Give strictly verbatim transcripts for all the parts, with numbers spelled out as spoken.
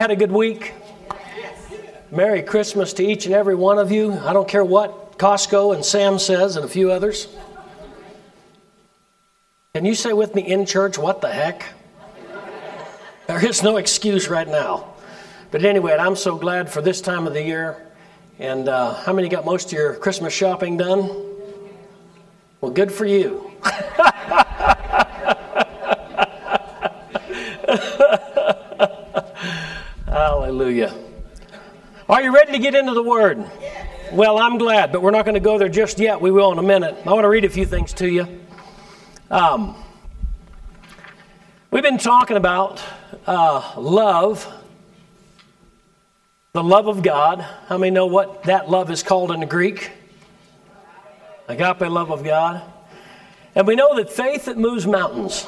Had a good week? Merry Christmas to each and every one of you. I don't care what Costco and Sam says and a few others. Can you say with me in church, what the heck? There is no excuse right now. But anyway, I'm so glad for this time of the year. And uh, how many got most of your Christmas shopping done? Well, good for you. Hallelujah. Are you ready to get into the Word? Well, I'm glad, but we're not going to go there just yet. We will in a minute. I want to read a few things to you. Um, we've been talking about uh, love, the love of God. How many know what that love is called in the Greek? Agape love of God. And we know that faith that moves mountains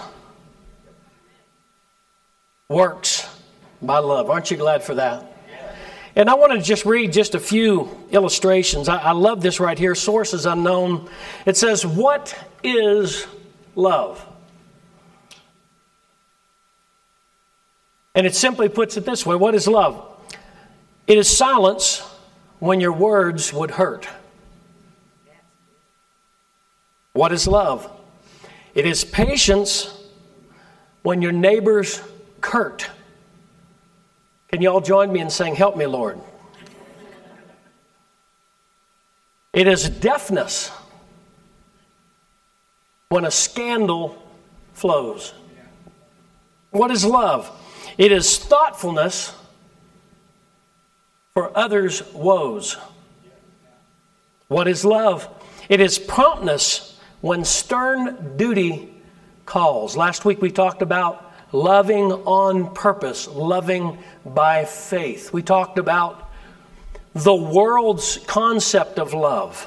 works by love. Aren't you glad for that? And I want to just read just a few illustrations. I, I love this right here. Sources unknown. It says, what is love? And it simply puts it this way. What is love? It is silence when your words would hurt. What is love? It is patience when your neighbors curt. Can you all join me in saying, help me, Lord? It is deafness when a scandal flows. What is love? It is thoughtfulness for others' woes. What is love? It is promptness when stern duty calls. Last week we talked about loving on purpose, loving by faith. We talked about the world's concept of love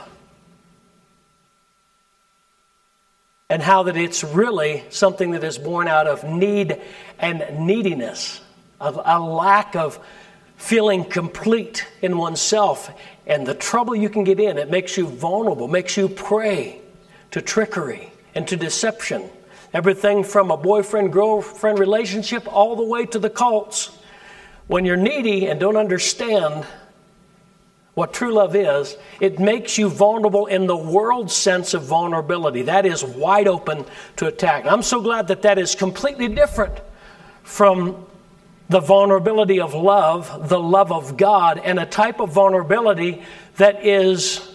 and how that it's really something that is born out of need and neediness, of a lack of feeling complete in oneself, and the trouble you can get in. It makes you vulnerable, makes you prey to trickery and to deception. Everything from a boyfriend-girlfriend relationship all the way to the cults. When you're needy and don't understand what true love is, it makes you vulnerable in the world's sense of vulnerability. That is wide open to attack. And I'm so glad that that is completely different from the vulnerability of love, the love of God, and a type of vulnerability that is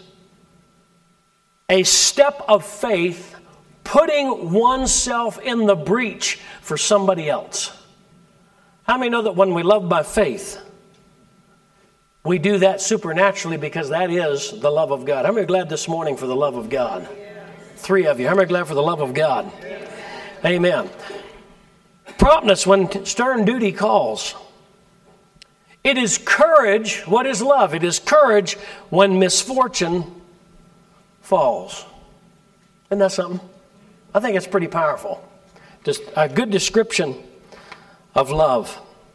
a step of faith, putting oneself in the breach for somebody else. How many know that when we love by faith, we do that supernaturally because that is the love of God? How many are glad this morning for the love of God? Three of you. How many are glad for the love of God? Amen. Promptness when stern duty calls. It is courage. What is love? It is courage when misfortune falls. Isn't that something? I think it's pretty powerful. Just a good description of love.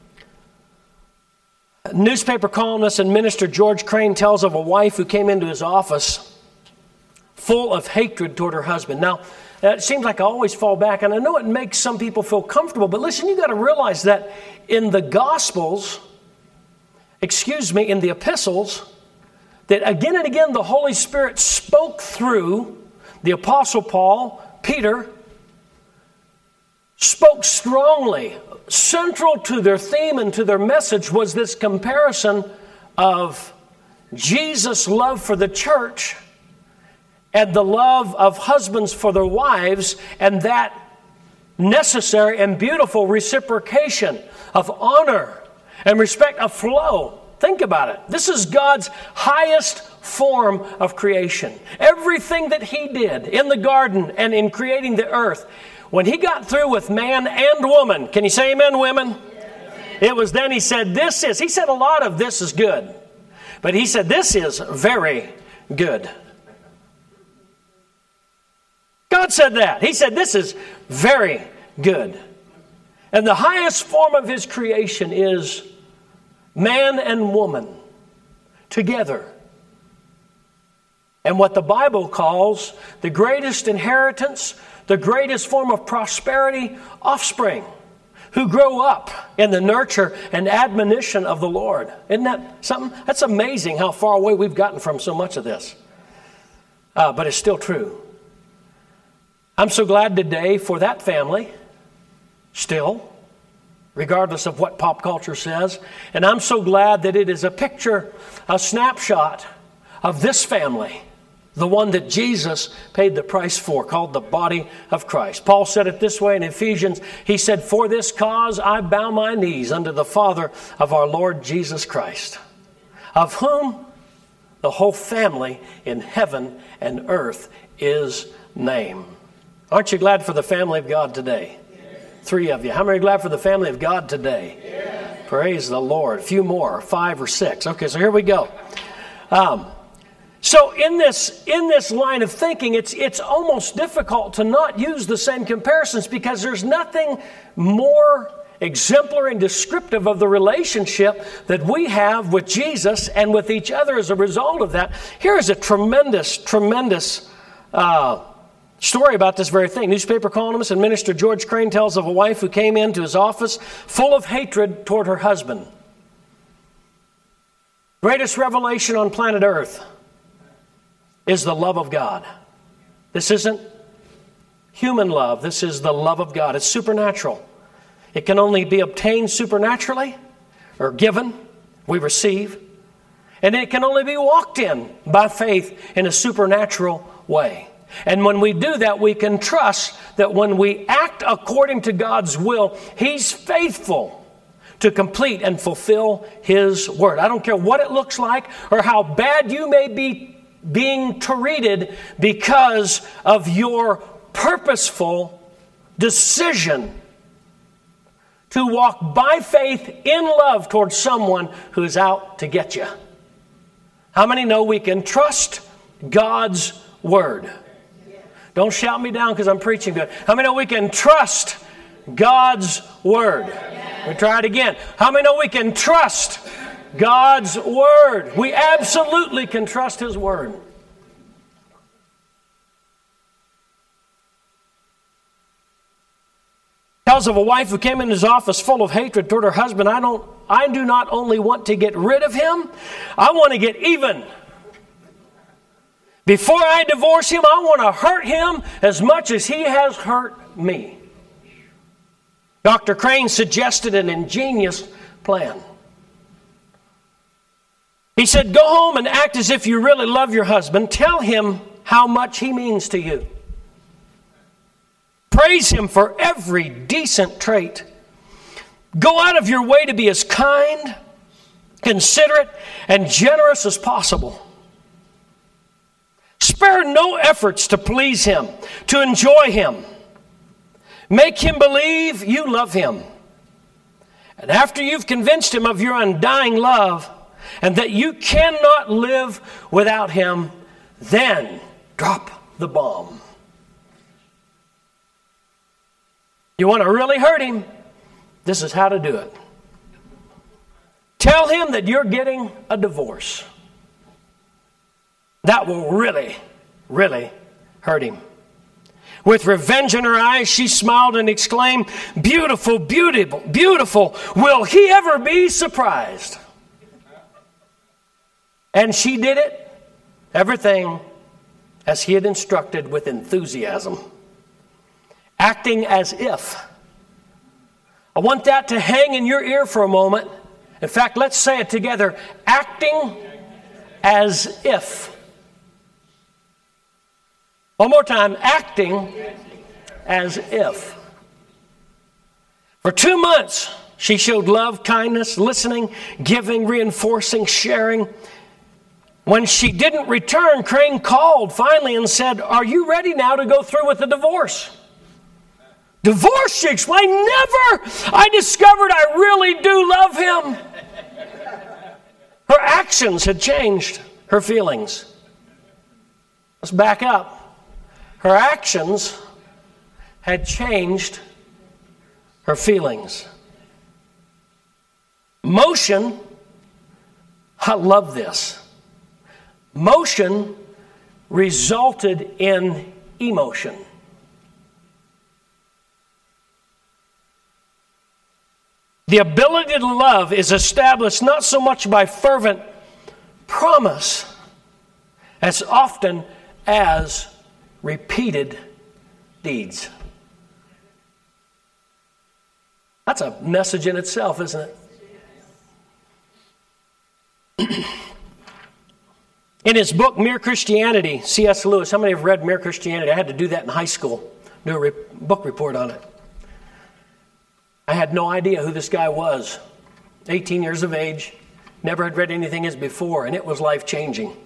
Newspaper columnist and minister George Crane tells of a wife who came into his office full of hatred toward her husband. Now, it seems like I always fall back, and I know it makes some people feel comfortable, but listen, you got to realize that in the Gospels, excuse me, in the epistles, that again and again the Holy Spirit spoke through the Apostle Paul, Peter, spoke strongly. Central to their theme and to their message was this comparison of Jesus' love for the church and the love of husbands for their wives, and that necessary and beautiful reciprocation of honor and respect, of flow. Think about it. This is God's highest form of creation. Everything that He did in the garden and in creating the earth, when He got through with man and woman, can you say amen, women? Yes. It was then He said, this is, He said a lot of this is good, but He said this is very good. God said that. He said this is very good. And the highest form of His creation is man and woman together. And what the Bible calls the greatest inheritance, the greatest form of prosperity, offspring, who grow up in the nurture and admonition of the Lord. Isn't that something? That's amazing how far away we've gotten from so much of this. Uh, but it's still true. I'm so glad today for that family, still, regardless of what pop culture says. And I'm so glad that it is a picture, a snapshot of this family, the one that Jesus paid the price for, called the body of Christ. Paul said it this way in Ephesians. He said, "For this cause I bow my knees unto the Father of our Lord Jesus Christ, of whom the whole family in heaven and earth is named." Aren't you glad for the family of God today? Yes. Three of you. How many are glad for the family of God today? Yes. Praise the Lord. A few more, five or six. Okay, so here we go. Um, so in this in this line of thinking, it's it's almost difficult to not use the same comparisons, because there's nothing more exemplary and descriptive of the relationship that we have with Jesus and with each other as a result of that. Here is a tremendous, tremendous uh story about this very thing. Newspaper columnist and minister George Crane tells of a wife who came into his office full of hatred toward her husband. Greatest revelation on planet Earth is the love of God. This isn't human love. This is the love of God. It's supernatural. It can only be obtained supernaturally or given. We receive. And it can only be walked in by faith in a supernatural way. And when we do that, we can trust that when we act according to God's will, He's faithful to complete and fulfill His word. I don't care what it looks like or how bad you may be being treated because of your purposeful decision to walk by faith in love towards someone who is out to get you. How many know we can trust God's word? Don't shout me down because I'm preaching good. How many know we can trust God's word? We try it again. How many know we can trust God's word? We absolutely can trust His word. Tells of a wife who came in his office full of hatred toward her husband. I don't. I do not only want to get rid of him, I want to get even. Before I divorce him, I want to hurt him as much as he has hurt me. Doctor Crane suggested an ingenious plan. He said, go home and act as if you really love your husband. Tell him how much he means to you. Praise him for every decent trait. Go out of your way to be as kind, considerate, and generous as possible. Spare no efforts to please him, to enjoy him. Make him believe you love him. And after you've convinced him of your undying love and that you cannot live without him, then drop the bomb. You want to really hurt him? This is how to do it. Tell him that you're getting a divorce. That will really, really hurt him. With revenge in her eyes, she smiled and exclaimed, beautiful, beautiful, beautiful. Will he ever be surprised? And she did it, everything as he had instructed, with enthusiasm. Acting as if. I want that to hang in your ear for a moment. In fact, let's say it together. Acting as if. One more time. Acting as if. For two months, she showed love, kindness, listening, giving, reinforcing, sharing. When she didn't return, Crane called finally and said, are you ready now to go through with the divorce? Divorce, she explained. Never! I discovered I really do love him. Her actions had changed her feelings. Let's back up. Her actions had changed her feelings. Motion, I love this. Motion resulted in emotion. The ability to love is established not so much by fervent promise as often as repeated deeds. That's a message in itself, isn't it? In his book, Mere Christianity, C S Lewis, how many have read Mere Christianity? I had to do that in high school, do a re- book report on it. I had no idea who this guy was. eighteen years of age, never had read anything as before, and it was life-changing.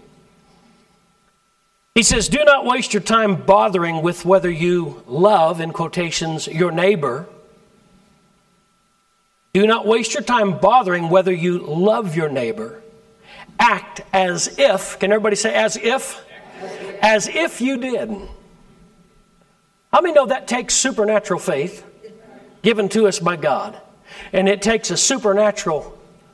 He says, do not waste your time bothering with whether you love, in quotations, your neighbor. Do not waste your time bothering whether you love your neighbor. Act as if, can everybody say as if? As if you did. How many know that takes supernatural faith given to us by God? And it takes a supernatural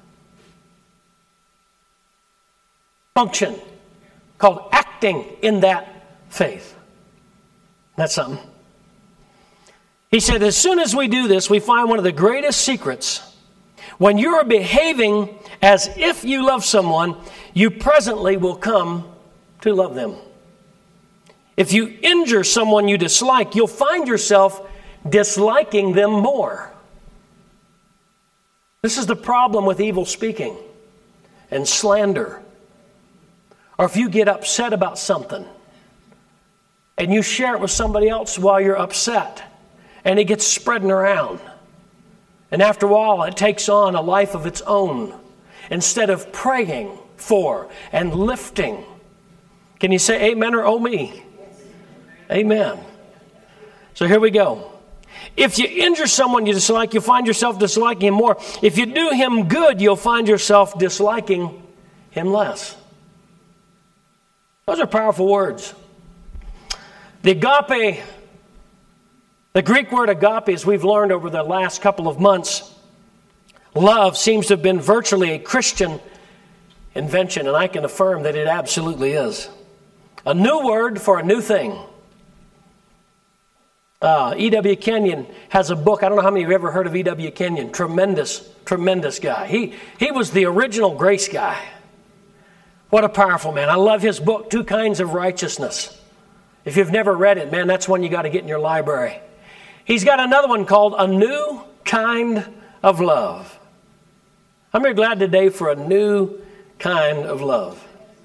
function called acting in that faith. That's something. He said, as soon as we do this, we find one of the greatest secrets. When you are behaving as if you love someone, you presently will come to love them. If you injure someone you dislike, you'll find yourself disliking them more. This is the problem with evil speaking and slander. Or if you get upset about something and you share it with somebody else while you're upset, and it gets spreading around. And after a while, it takes on a life of its own. Instead of praying for and lifting. Can you say amen or oh me? Yes. Amen. So here we go. If you injure someone you dislike, you'll find yourself disliking him more. If you do him good, you'll find yourself disliking him less. Those are powerful words. The agape The Greek word agape, as we've learned over the last couple of months, love seems to have been virtually a Christian invention, and I can affirm that it absolutely is. A new word for a new thing. Uh, E W Kenyon has a book. I don't know how many of you have ever heard of E W Kenyon. Tremendous, tremendous guy. He, he was the original grace guy. What a powerful man. I love his book, Two Kinds of Righteousness. If you've never read it, man, that's one you got to get in your library. He's got another one called A New Kind of Love. I'm very glad today for a new kind of love.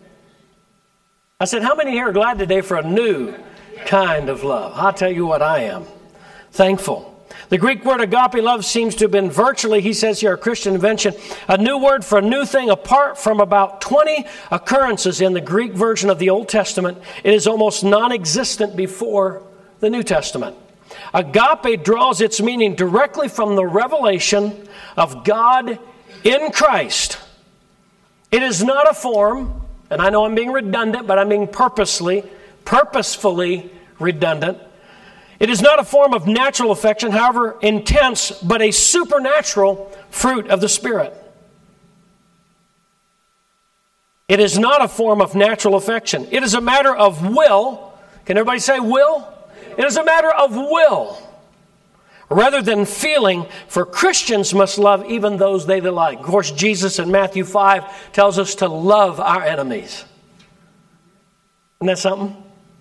I said, how many here are glad today for a new kind of love? I'll tell you what, I am thankful. The Greek word agape love seems to have been virtually, he says here, a Christian invention, a new word for a new thing. Apart from about twenty occurrences in the Greek version of the Old Testament, it is almost non-existent before the New Testament. Agape draws its meaning directly from the revelation of God in Christ. It is not a form, and I know I'm being redundant, but I'm being purposely, purposefully redundant. It is not a form of natural affection, however intense, but a supernatural fruit of the Spirit. It is not a form of natural affection. It is a matter of will. Can everybody say will? It is a matter of will, rather than feeling, for Christians must love even those they like. Of course, Jesus in Matthew five tells us to love our enemies. Isn't that something?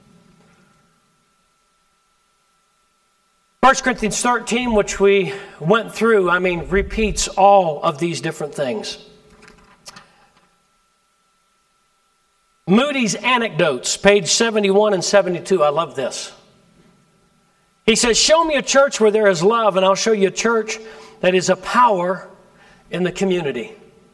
First Corinthians thirteen, which we went through, I mean, repeats all of these different things. Moody's Anecdotes, page seventy-one and seventy-two. I love this. He says, show me a church where there is love, and I'll show you a church that is a power in the community.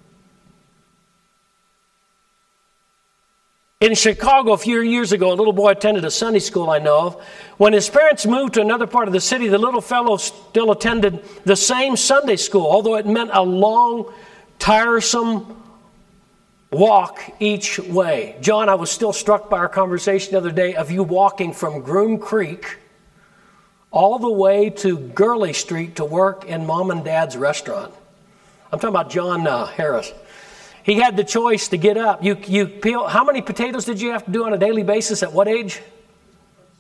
In Chicago, a few years ago, a little boy attended a Sunday school I know of. When his parents moved to another part of the city, the little fellow still attended the same Sunday school, although it meant a long, tiresome walk each way. John, I was still struck by our conversation the other day of you walking from Groom Creek all the way to Gurley Street to work in Mom and Dad's restaurant. I'm talking about John uh, Harris. He had the choice to get up. You you peel. How many potatoes did you have to do on a daily basis? At what age?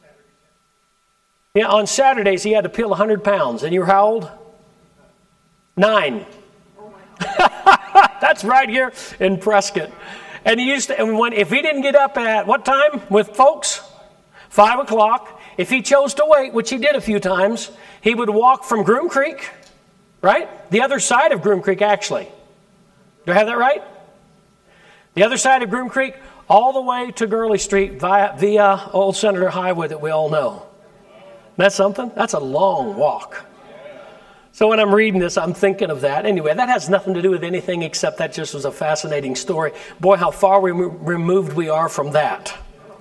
Yeah, on Saturdays he had to peel one hundred pounds. And you were how old? Nine. That's right here in Prescott. And he used to, and when, if he didn't get up at what time with folks? Five o'clock. If he chose to wait, which he did a few times, he would walk from Groom Creek, right? The other side of Groom Creek, actually. Do I have that right? The other side of Groom Creek, all the way to Gurley Street via, via Old Senator Highway that we all know. That's something? That's a long walk. So when I'm reading this, I'm thinking of that. Anyway, that has nothing to do with anything except that just was a fascinating story. Boy, how far we removed we are from that.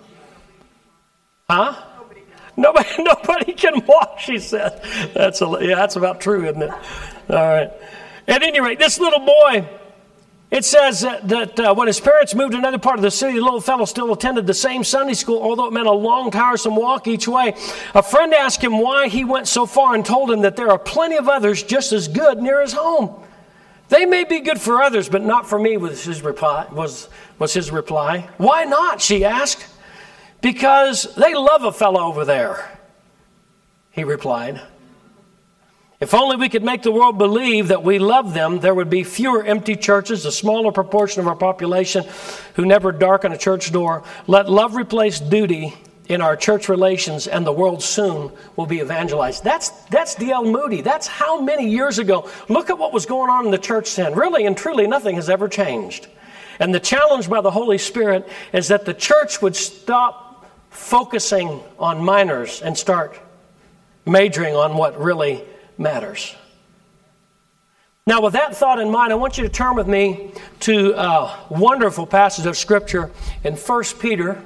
Huh? Nobody, nobody can walk, she said. That's a, yeah, that's about true, isn't it? All right. At any rate, this little boy, it says that, that uh, when his parents moved to another part of the city, the little fellow still attended the same Sunday school, although it meant a long, tiresome walk each way. A friend asked him why he went so far and told him that there are plenty of others just as good near his home. They may be good for others, but not for me, was his reply. Was, was his reply. Why not, she asked. Because they love a fellow over there, he replied. If only we could make the world believe that we love them, there would be fewer empty churches, a smaller proportion of our population who never darken a church door. Let love replace duty in our church relations, and the world soon will be evangelized. That's that's D L Moody. That's how many years ago. Look at what was going on in the church then. Really and truly, nothing has ever changed. And the challenge by the Holy Spirit is that the church would stop focusing on minors and start majoring on what really matters. Now, with that thought in mind, I want you to turn with me to a wonderful passage of Scripture in First Peter.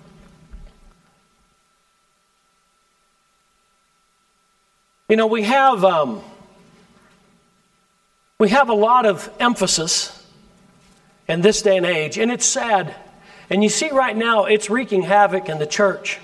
You know, we have um, we have a lot of emphasis in this day and age, and it's sad. And you see right now, it's wreaking havoc in the church.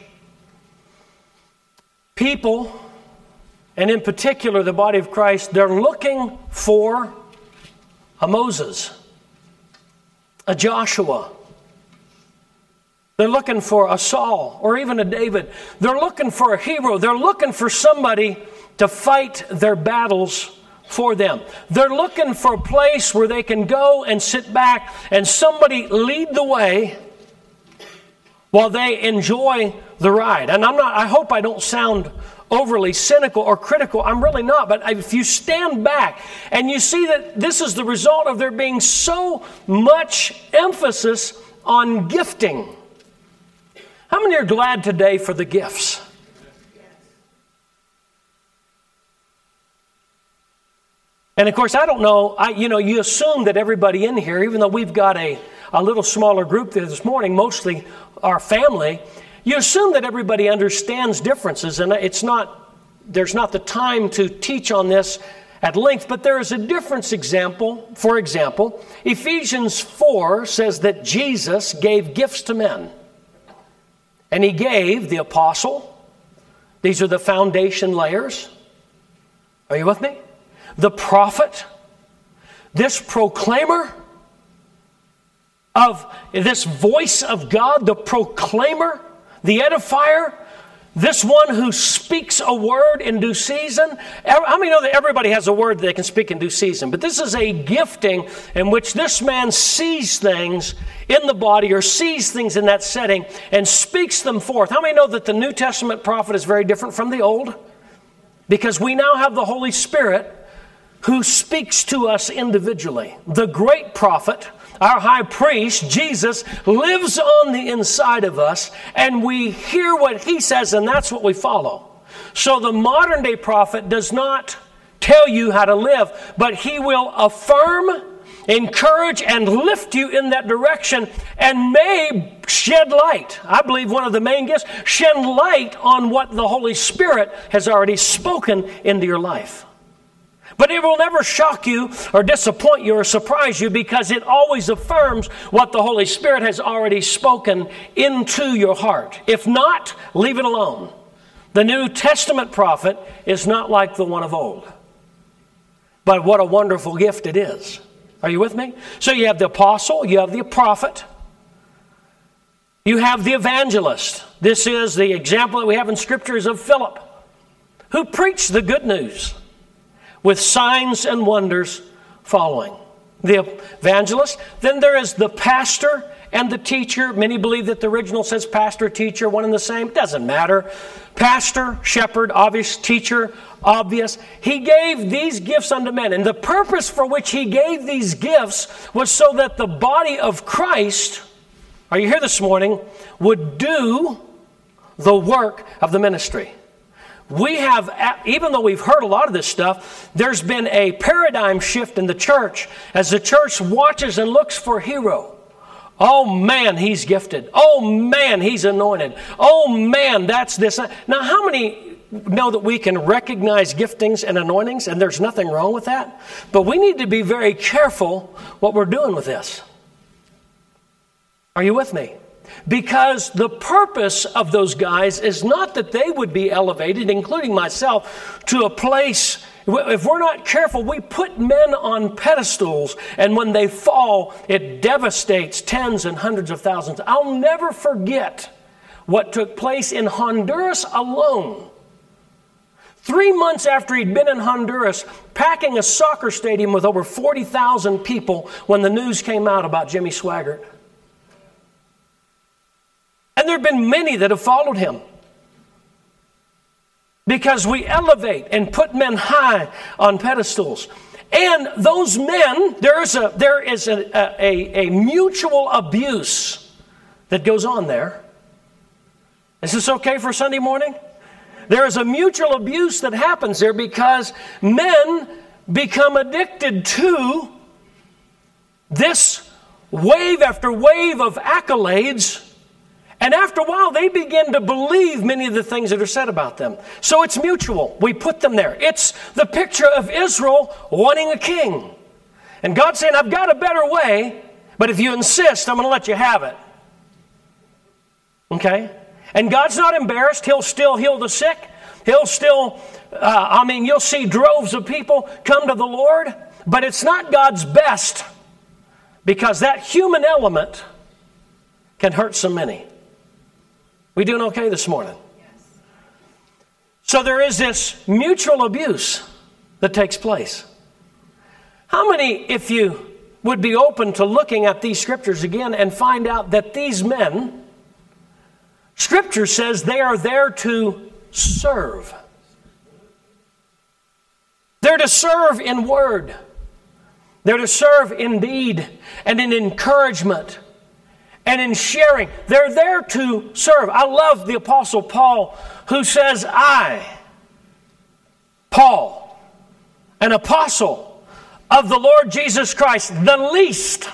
People, and in particular the body of Christ, they're looking for a Moses, a Joshua. They're looking for a Saul or even a David. They're looking for a hero. They're looking for somebody to fight their battles for them. They're looking for a place where they can go and sit back and somebody lead the way while they enjoy the ride. And I'm not, I hope I don't sound overly cynical or critical. I'm really not. But if you stand back and you see that this is the result of there being so much emphasis on gifting. How many are glad today for the gifts? And of course, I don't know, I, you know, you assume that everybody in here, even though we've got a, a little smaller group there this morning, mostly our family, you assume that everybody understands differences. And it's not, there's not the time to teach on this at length, but there is a difference example. For example, Ephesians four says that Jesus gave gifts to men. And he gave the apostle. These are the foundation layers. Are you with me? The prophet, this proclaimer of this voice of God, the proclaimer, the edifier, this one who speaks a word in due season. How many know that everybody has a word that they can speak in due season? But this is a gifting in which this man sees things in the body or sees things in that setting and speaks them forth. How many know that the New Testament prophet is very different from the Old? Because we now have the Holy Spirit who speaks to us individually. The great prophet, our high priest, Jesus, lives on the inside of us, and we hear what he says, and that's what we follow. So the modern day prophet does not tell you how to live, but he will affirm, encourage, and lift you in that direction, and may shed light. I believe one of the main gifts, shed light on what the Holy Spirit has already spoken into your life. But it will never shock you or disappoint you or surprise you, because it always affirms what the Holy Spirit has already spoken into your heart. If not, leave it alone. The New Testament prophet is not like the one of old. But what a wonderful gift it is. Are you with me? So you have the apostle, you have the prophet, you have the evangelist. This is the example that we have in Scripture is of Philip, who preached the good news. with signs and wonders following. The evangelist. Then there is the pastor and the teacher. Many believe that the original says pastor, teacher, one and the same. It doesn't matter. Pastor, shepherd, obvious. Teacher, obvious. He gave these gifts unto men. And the purpose for which he gave these gifts was so that the body of Christ, are you here this morning, would do the work of the ministry. We have, even though we've heard a lot of this stuff, there's been a paradigm shift in the church as the church watches and looks for a hero. Oh man, he's gifted. Oh man, he's anointed. Oh man, that's this. Now, how many know that we can recognize giftings and anointings, and there's nothing wrong with that? But we need to be very careful what we're doing with this. Are you with me? Because the purpose of those guys is not that they would be elevated, including myself, to a place. If we're not careful, we put men on pedestals, and when they fall, it devastates tens and hundreds of thousands. I'll never forget what took place in Honduras alone. Three months after he'd been in Honduras, packing a soccer stadium with over forty thousand people when the news came out about Jimmy Swaggart. And there have been many that have followed him. Because we elevate and put men high on pedestals. And those men, there is a, there is a, a, a mutual abuse that goes on there. Is this okay for Sunday morning? There is a mutual abuse that happens there because men become addicted to this wave after wave of accolades. And after a while, they begin to believe many of the things that are said about them. So it's mutual. We put them there. It's the picture of Israel wanting a king. And God saying, I've got a better way, but if you insist, I'm going to let you have it. Okay? And God's not embarrassed. He'll still heal the sick. He'll still, uh, I mean, you'll see droves of people come to the Lord. But it's not God's best because that human element can hurt so many. We doing okay this morning? Yes. So there is this mutual abuse that takes place. How many, if you would be open to looking at these scriptures again and find out that these men, Scripture says they are there to serve. They're to serve in word. They're to serve in deed and in encouragement. And in sharing, they're there to serve. I love the Apostle Paul who says, I, Paul, an apostle of the Lord Jesus Christ, the least.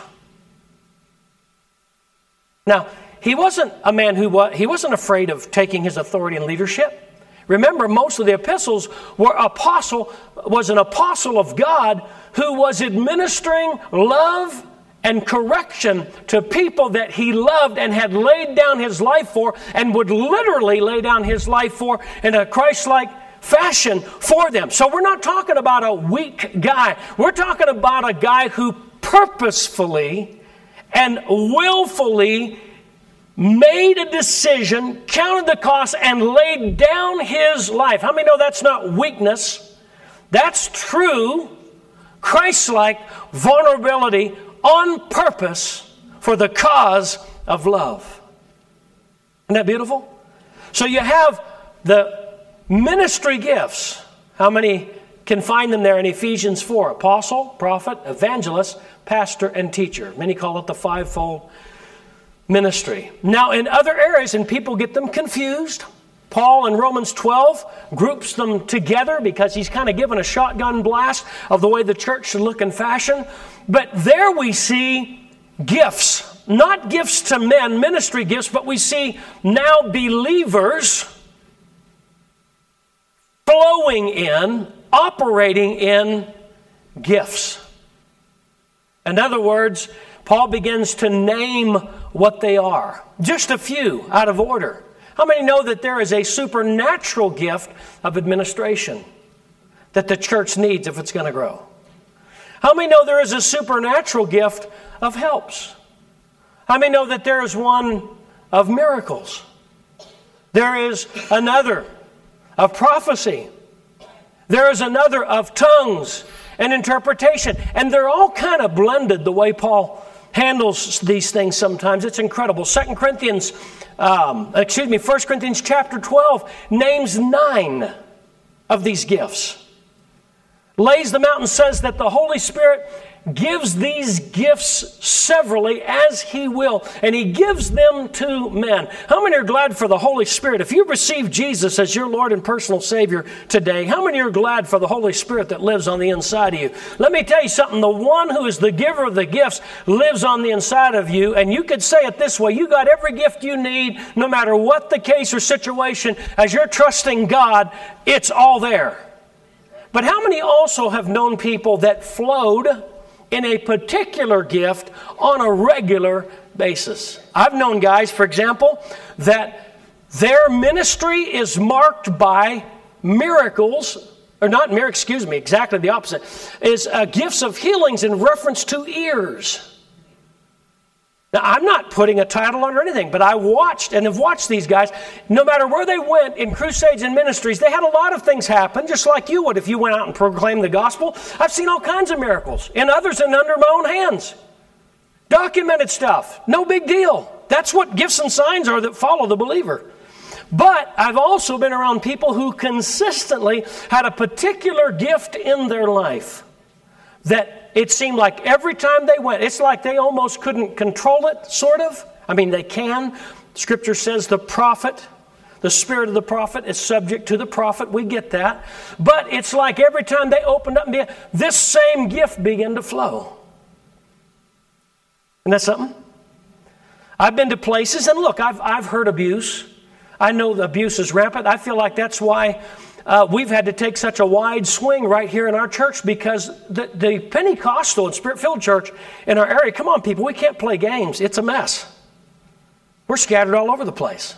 Now, he wasn't a man who was, he wasn't afraid of taking his authority and leadership. Remember, most of the epistles were apostle, was an apostle of God who was administering love and correction to people that he loved and had laid down his life for and would literally lay down his life for in a Christ-like fashion for them. So we're not talking about a weak guy. We're talking about a guy who purposefully and willfully made a decision, counted the cost, and laid down his life. How many know that's not weakness? That's true Christ-like vulnerability on purpose for the cause of love. Isn't that beautiful? So you have the ministry gifts. How many can find them there in Ephesians four? Apostle, prophet, evangelist, pastor, and teacher. Many call it the fivefold ministry. Now in other areas, and people get them confused, Paul in Romans twelve groups them together because he's kind of given a shotgun blast of the way the church should look and fashion. But there we see gifts, not gifts to men, ministry gifts, but we see now believers flowing in, operating in gifts. In other words, Paul begins to name what they are. Just a few out of order. How many know that there is a supernatural gift of administration that the church needs if it's going to grow? How many know there is a supernatural gift of helps? How many know that there is one of miracles? There is another of prophecy. There is another of tongues and interpretation. And they're all kind of blended the way Paul handles these things sometimes. It's incredible. Second Corinthians, um, excuse me, First Corinthians chapter twelve names nine of these gifts. Lays them out and says that the Holy Spirit gives these gifts severally as He will, and He gives them to men. How many are glad for the Holy Spirit? If you receive Jesus as your Lord and personal Savior today, how many are glad for the Holy Spirit that lives on the inside of you? Let me tell you something. The one who is the giver of the gifts lives on the inside of you, and you could say it this way: you got every gift you need, no matter what the case or situation. As you're trusting God, it's all there. But how many also have known people that flowed in a particular gift on a regular basis? I've known guys, for example, that their ministry is marked by miracles, or not miracles, excuse me, exactly the opposite, is uh, gifts of healings in reference to ears. Now, I'm not putting a title on or anything, but I watched and have watched these guys. No matter where they went in crusades and ministries, they had a lot of things happen, just like you would if you went out and proclaimed the gospel. I've seen all kinds of miracles, and others and under my own hands. Documented stuff. No big deal. That's what gifts and signs are that follow the believer. But I've also been around people who consistently had a particular gift in their life that it seemed like every time they went, it's like they almost couldn't control it, sort of. I mean, they can. Scripture says the prophet, the spirit of the prophet is subject to the prophet. We get that. But it's like every time they opened up, this same gift began to flow. Isn't that something? I've been to places, and look, I've, I've heard abuse. I know the abuse is rampant. I feel like that's why Uh, we've had to take such a wide swing right here in our church, because the, the Pentecostal and Spirit-filled church in our area, come on people, we can't play games. It's a mess. We're scattered all over the place.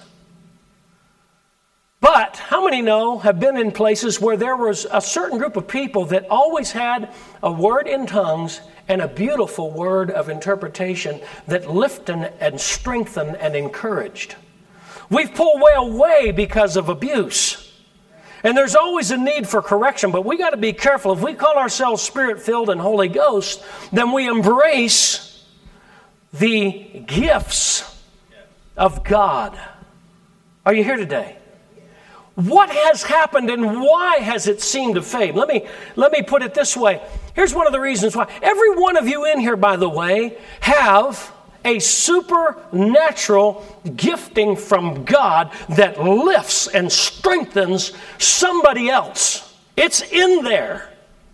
But how many know, have been in places where there was a certain group of people that always had a word in tongues and a beautiful word of interpretation that lifted and strengthened and encouraged? We've pulled way away because of abuse. And there's always a need for correction, but we got to be careful. If we call ourselves Spirit-filled and Holy Ghost, then we embrace the gifts of God. Are you here today? What has happened and why has it seemed to fade? Let me, let me put it this way. Here's one of the reasons why. Every one of you in here, by the way, have a supernatural gifting from God that lifts and strengthens somebody else. It's in there.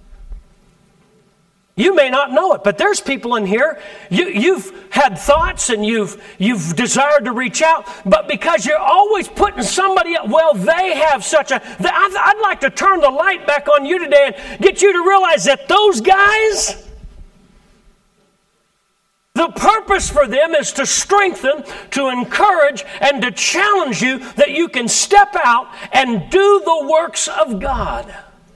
You may not know it, but there's people in here, you, you've had thoughts and you've, you've desired to reach out, but because you're always putting somebody else, well, they have such a, I'd, I'd like to turn the light back on you today and get you to realize that those guys, the purpose for them is to strengthen, to encourage, and to challenge you that you can step out and do the works of God.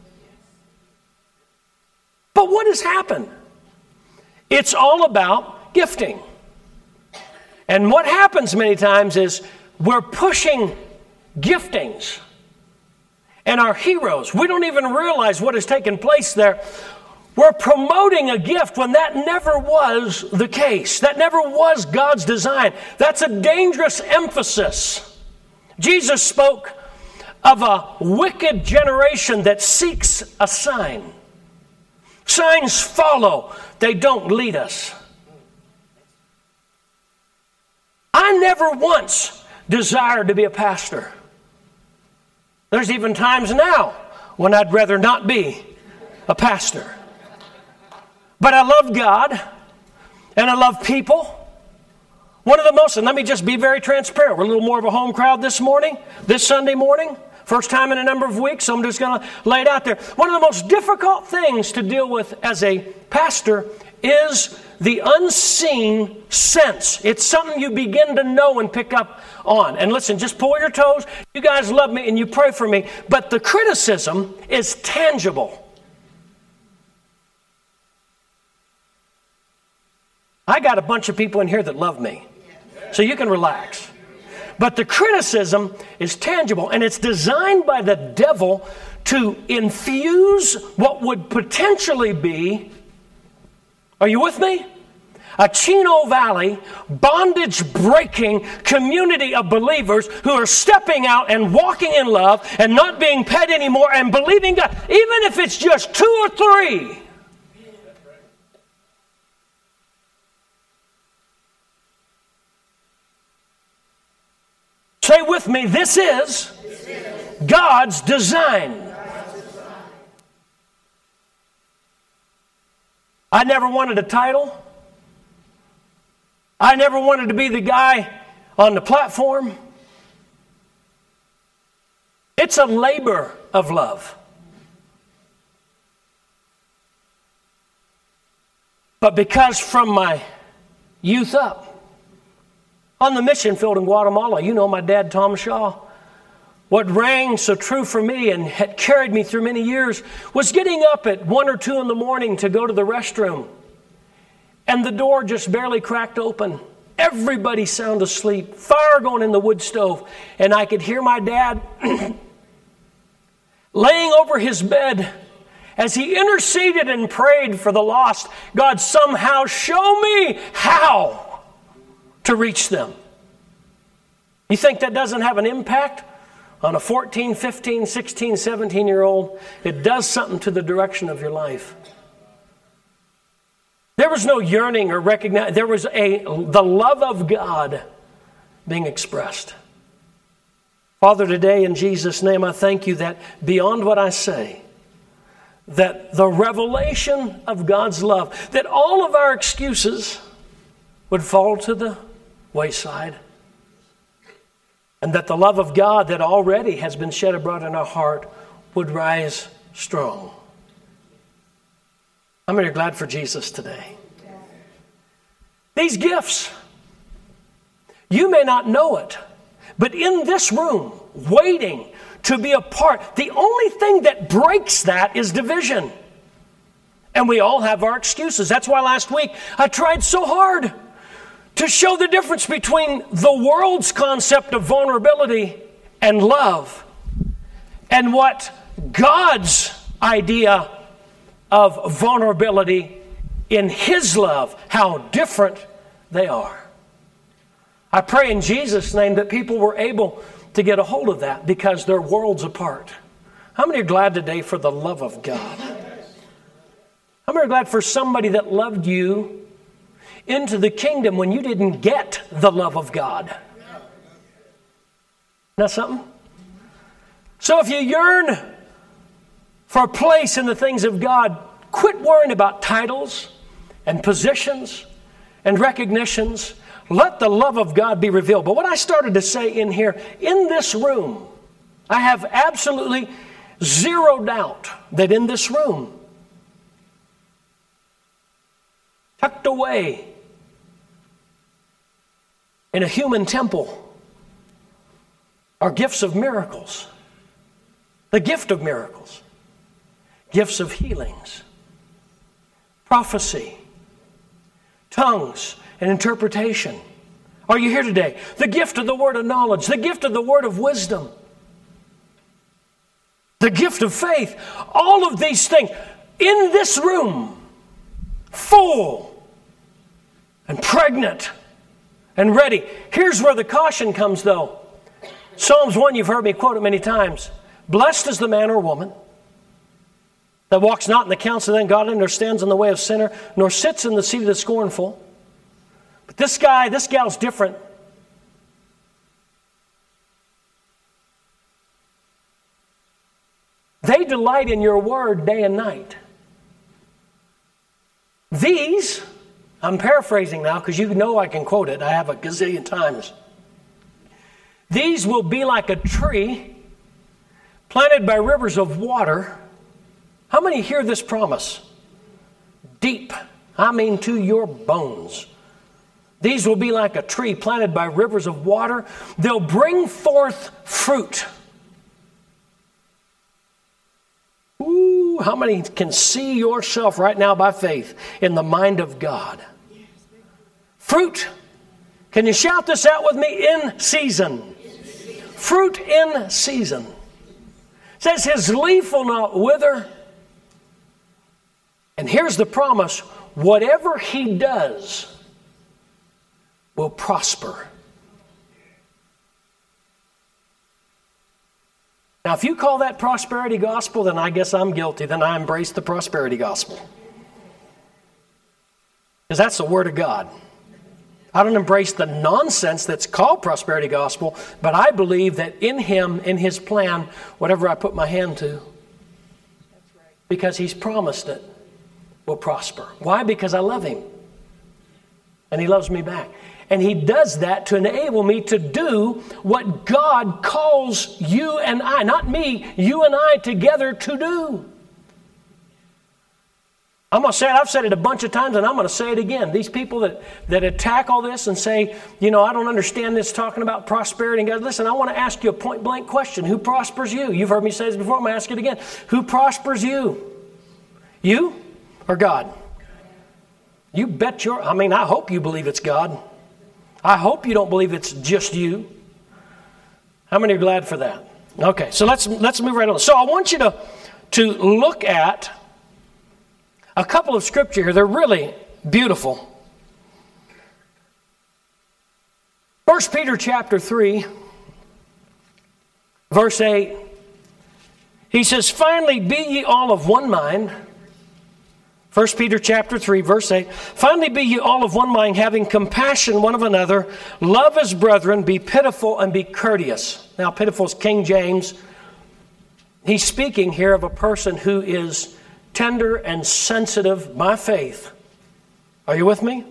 But what has happened? It's all about gifting. And what happens many times is we're pushing giftings and our heroes. We don't even realize what has taken place there. We're promoting a gift when that never was the case. That never was God's design. That's a dangerous emphasis. Jesus spoke of a wicked generation that seeks a sign. Signs follow, they don't lead us. I never once desired to be a pastor. There's even times now when I'd rather not be a pastor. But I love God, and I love people. One of the most, and let me just be very transparent. We're a little more of a home crowd this morning, this Sunday morning. First time in a number of weeks, so I'm just going to lay it out there. One of the most difficult things to deal with as a pastor is the unseen sense. It's something you begin to know and pick up on. And listen, just pull your toes. You guys love me and you pray for me. But the criticism is tangible. I got a bunch of people in here that love me, so you can relax. But the criticism is tangible, and it's designed by the devil to infuse what would potentially be, are you with me? A Chino Valley, bondage-breaking community of believers who are stepping out and walking in love and not being pet anymore and believing God, even if it's just two or three. Say with me, this is, this is God's design. God's design. I never wanted a title. I never wanted to be the guy on the platform. It's a labor of love. But because from my youth up, on the mission field in Guatemala, you know my dad, Tom Shaw, what rang so true for me and had carried me through many years was getting up at one or two in the morning to go to the restroom. And the door just barely cracked open. Everybody sound asleep. Fire going in the wood stove. And I could hear my dad laying over his bed as he interceded and prayed for the lost. God, somehow show me how to reach them. You think that doesn't have an impact on a fourteen, fifteen, sixteen, seventeen year old? It does something to the direction of your life. There was no yearning or recognition. There was a the love of God being expressed. Father, today in Jesus' name, I thank you that beyond what I say, that the revelation of God's love, that all of our excuses would fall to the wayside, and that the love of God that already has been shed abroad in our heart would rise strong. How many are glad for Jesus today? These gifts, you may not know it, but in this room, waiting to be a part, the only thing that breaks that is division. And we all have our excuses. That's why last week I tried so hard to show the difference between the world's concept of vulnerability and love and what God's idea of vulnerability in His love, how different they are. I pray in Jesus' name that people were able to get a hold of that because they're worlds apart. How many are glad today for the love of God? How many are glad for somebody that loved you into the kingdom when you didn't get the love of God? Isn't that something? So if you yearn for a place in the things of God, quit worrying about titles and positions and recognitions. Let the love of God be revealed. But what I started to say in here, in this room, I have absolutely zero doubt that in this room, tucked away in a human temple, are gifts of miracles. The gift of miracles. Gifts of healings. Prophecy. Tongues and interpretation. Are you here today? The gift of the word of knowledge. The gift of the word of wisdom. The gift of faith. All of these things in this room. Full and pregnant and ready. Here's where the caution comes though. Psalms one, you've heard me quote it many times. Blessed is the man or woman that walks not in the counsel of the ungodly, nor stands in the way of sinner, nor sits in the seat of the scornful. But this guy, this gal's different. They delight in your word day and night. These, I'm paraphrasing now because you know I can quote it. I have a gazillion times. These will be like a tree planted by rivers of water. How many hear this promise? Deep, I mean to your bones. These will be like a tree planted by rivers of water. They'll bring forth fruit. Ooh, how many can see yourself right now by faith in the mind of God? Fruit. Can you shout this out with me? In season. Fruit in season. says his leaf will not wither. And here's the promise, whatever he does will prosper. Now, if you call that prosperity gospel, then I guess I'm guilty. Then I embrace the prosperity gospel. Because that's the Word of God. I don't embrace the nonsense that's called prosperity gospel, but I believe that in Him, in His plan, whatever I put my hand to, because He's promised it, will prosper. Why? Because I love Him. And He loves me back. And He does that to enable me to do what God calls you and I, not me, you and I together to do. I'm going to say it, I've said it a bunch of times, and I'm going to say it again. These people that, that attack all this and say, you know, I don't understand this talking about prosperity. And God, listen, I want to ask you a point blank question. Who prospers you? You've heard me say this before, I'm going to ask it again. Who prospers you? You or God? You bet your, I mean, I hope you believe it's God. I hope you don't believe it's just you. How many are glad for that? Okay, so let's let's move right on. So I want you to, to look at a couple of scripture here. They're really beautiful. First Peter chapter three, verse eight. He says, finally be ye all of one mind. First Peter chapter three, verse eight. Finally be ye all of one mind, having compassion one of another, love as brethren, be pitiful and be courteous. Now, pitiful is King James. He's speaking here of a person who is tender and sensitive by faith. Are you with me?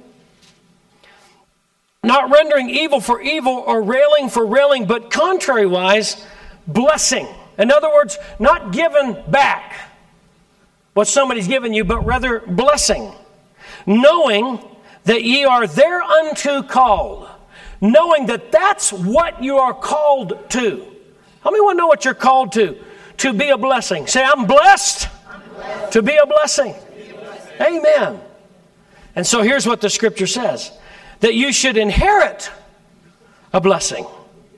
Not rendering evil for evil or railing for railing, but contrariwise, blessing. In other words, not giving back what somebody's given you, but rather blessing. Knowing that ye are thereunto called. Knowing that that's what you are called to. How many want to know what you're called to? To be a blessing. Say, I'm blessed, I'm blessed. To be a blessing. Be a blessing. Amen. And so here's what the scripture says. That you should inherit a blessing.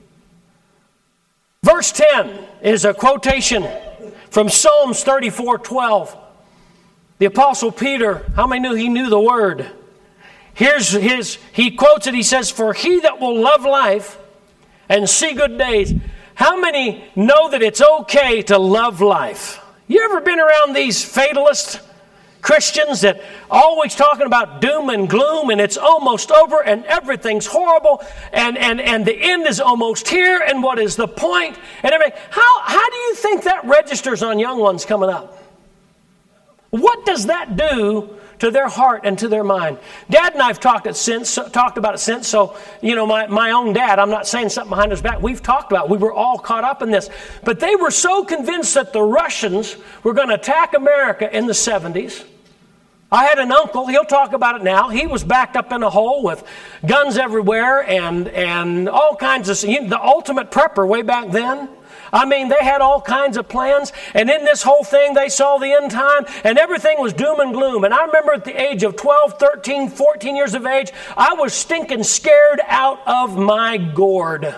Verse ten is a quotation from Psalms thirty-four twelve. The Apostle Peter, how many knew he knew the word? Here's his, he quotes it, he says, for he that will love life and see good days. How many know that it's okay to love life? You ever been around these fatalist Christians that always talking about doom and gloom and it's almost over and everything's horrible and, and, and the end is almost here and what is the point? And everything. How, how do you think that registers on young ones coming up? What does that do to their heart and to their mind? Dad and I have talked, it since, talked about it since. So, you know, my, my own dad, I'm not saying something behind his back. We've talked about it. We were all caught up in this. But they were so convinced that the Russians were going to attack America in the seventies. I had an uncle, he'll talk about it now. He was backed up in a hole with guns everywhere and, and all kinds of, the ultimate prepper way back then. I mean, they had all kinds of plans, and in this whole thing, they saw the end time, and everything was doom and gloom. And I remember at the age of twelve, thirteen, fourteen years of age, I was stinking scared out of my gourd.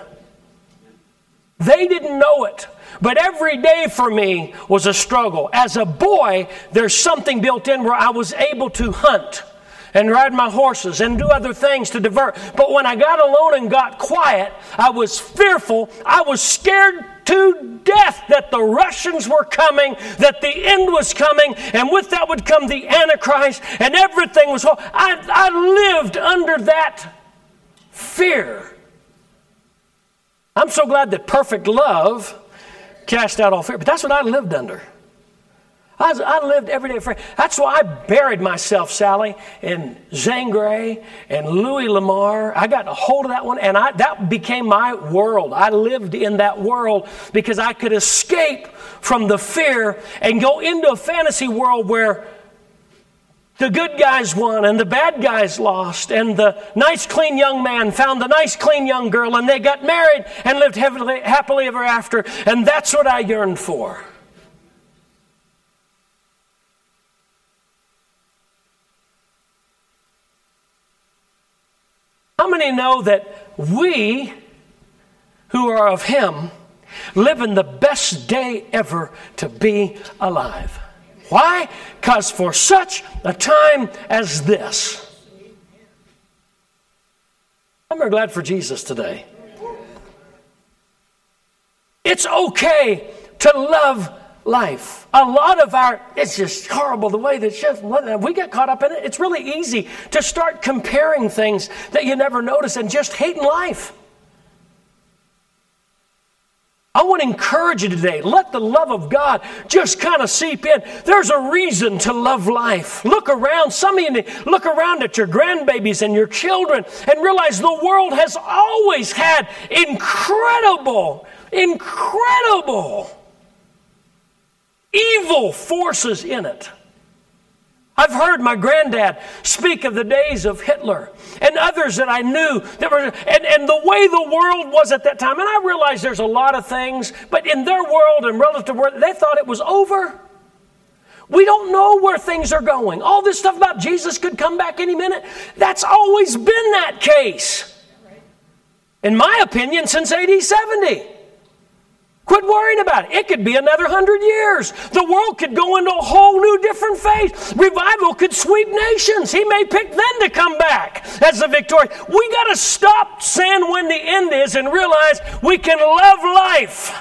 They didn't know it, but every day for me was a struggle. As a boy, there's something built in where I was able to hunt and ride my horses and do other things to divert. But when I got alone and got quiet, I was fearful. I was scared to death that the Russians were coming, that the end was coming, and with that would come the Antichrist, and everything was whole. I, I lived under that fear. I'm so glad that perfect love cast out all fear, but that's what I lived under. I, was, I lived every day afraid. That's why I buried myself, Sally, in Zane Grey and Louis Lamar. I got a hold of that one, and I, that became my world. I lived in that world because I could escape from the fear and go into a fantasy world where the good guys won and the bad guys lost, and the nice, clean young man found the nice, clean young girl, and they got married and lived happily, happily ever after, and that's what I yearned for. How many know that we who are of Him living the best day ever to be alive. Why? Because for such a time as this. I'm very glad for Jesus today. It's okay to love life. A lot of our, it's just horrible the way that just, we get caught up in it. It's really easy to start comparing things that you never notice and just hating life. I want to encourage you today. Let the love of God just kind of seep in. There's a reason to love life. Look around. Some of you look around at your grandbabies and your children and realize the world has always had incredible, incredible evil forces in it. I've heard my granddad speak of the days of Hitler and others that I knew that were, and, and the way the world was at that time. And I realize there's a lot of things, but in their world and relative world, they thought it was over. We don't know where things are going. All this stuff about Jesus could come back any minute, that's always been that case. In my opinion, since A D seventy. Quit worrying about it. It could be another hundred years. The world could go into a whole new different phase. Revival could sweep nations. He may pick them to come back as the victorious. We got to stop saying when the end is and realize we can love life.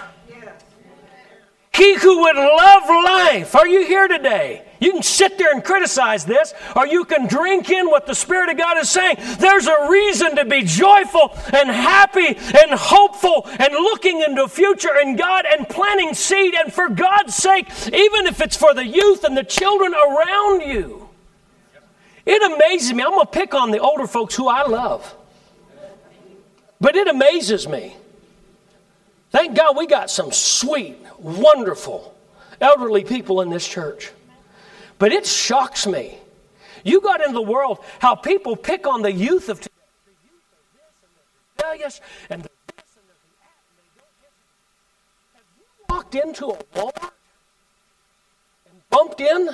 He who would love life. Are you here today? You can sit there and criticize this, or you can drink in what the Spirit of God is saying. There's a reason to be joyful and happy and hopeful and looking into the future in God and planting seed. And for God's sake, even if it's for the youth and the children around you. It amazes me. I'm going to pick on the older folks who I love. But it amazes me. Thank God we got some sweet, wonderful, elderly people in this church. But it shocks me. You got into the world, how people pick on the youth of today. The youth are this and they're rebellious and they're this and they're that and they don't hesitate. Have you walked into a Walmart and bumped in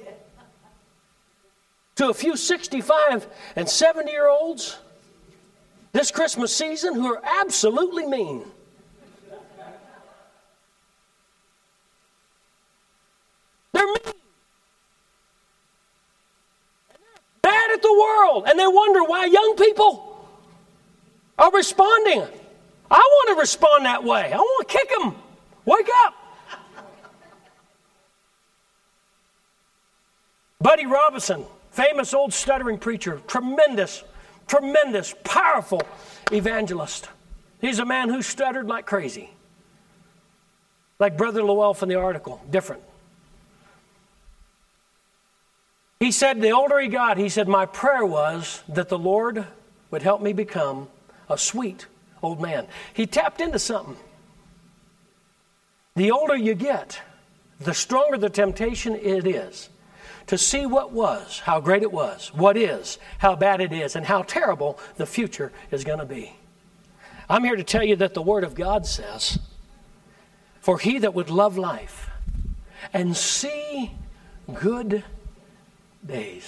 to a few sixty-five and seventy-year-olds this Christmas season who are absolutely mean? They're mean. Mad at the world, and they wonder why young people are responding. I want to respond that way. I want to kick them. Wake up. Buddy Robinson, famous old stuttering preacher, tremendous, tremendous, powerful evangelist. He's a man who stuttered like crazy. Like Brother Lowell in the article, different. He said the older he got, he said, my prayer was that the Lord would help me become a sweet old man. He tapped into something. The older you get, the stronger the temptation it is to see what was, how great it was, what is, how bad it is, and how terrible the future is going to be. I'm here to tell you that the Word of God says, for he that would love life and see good days.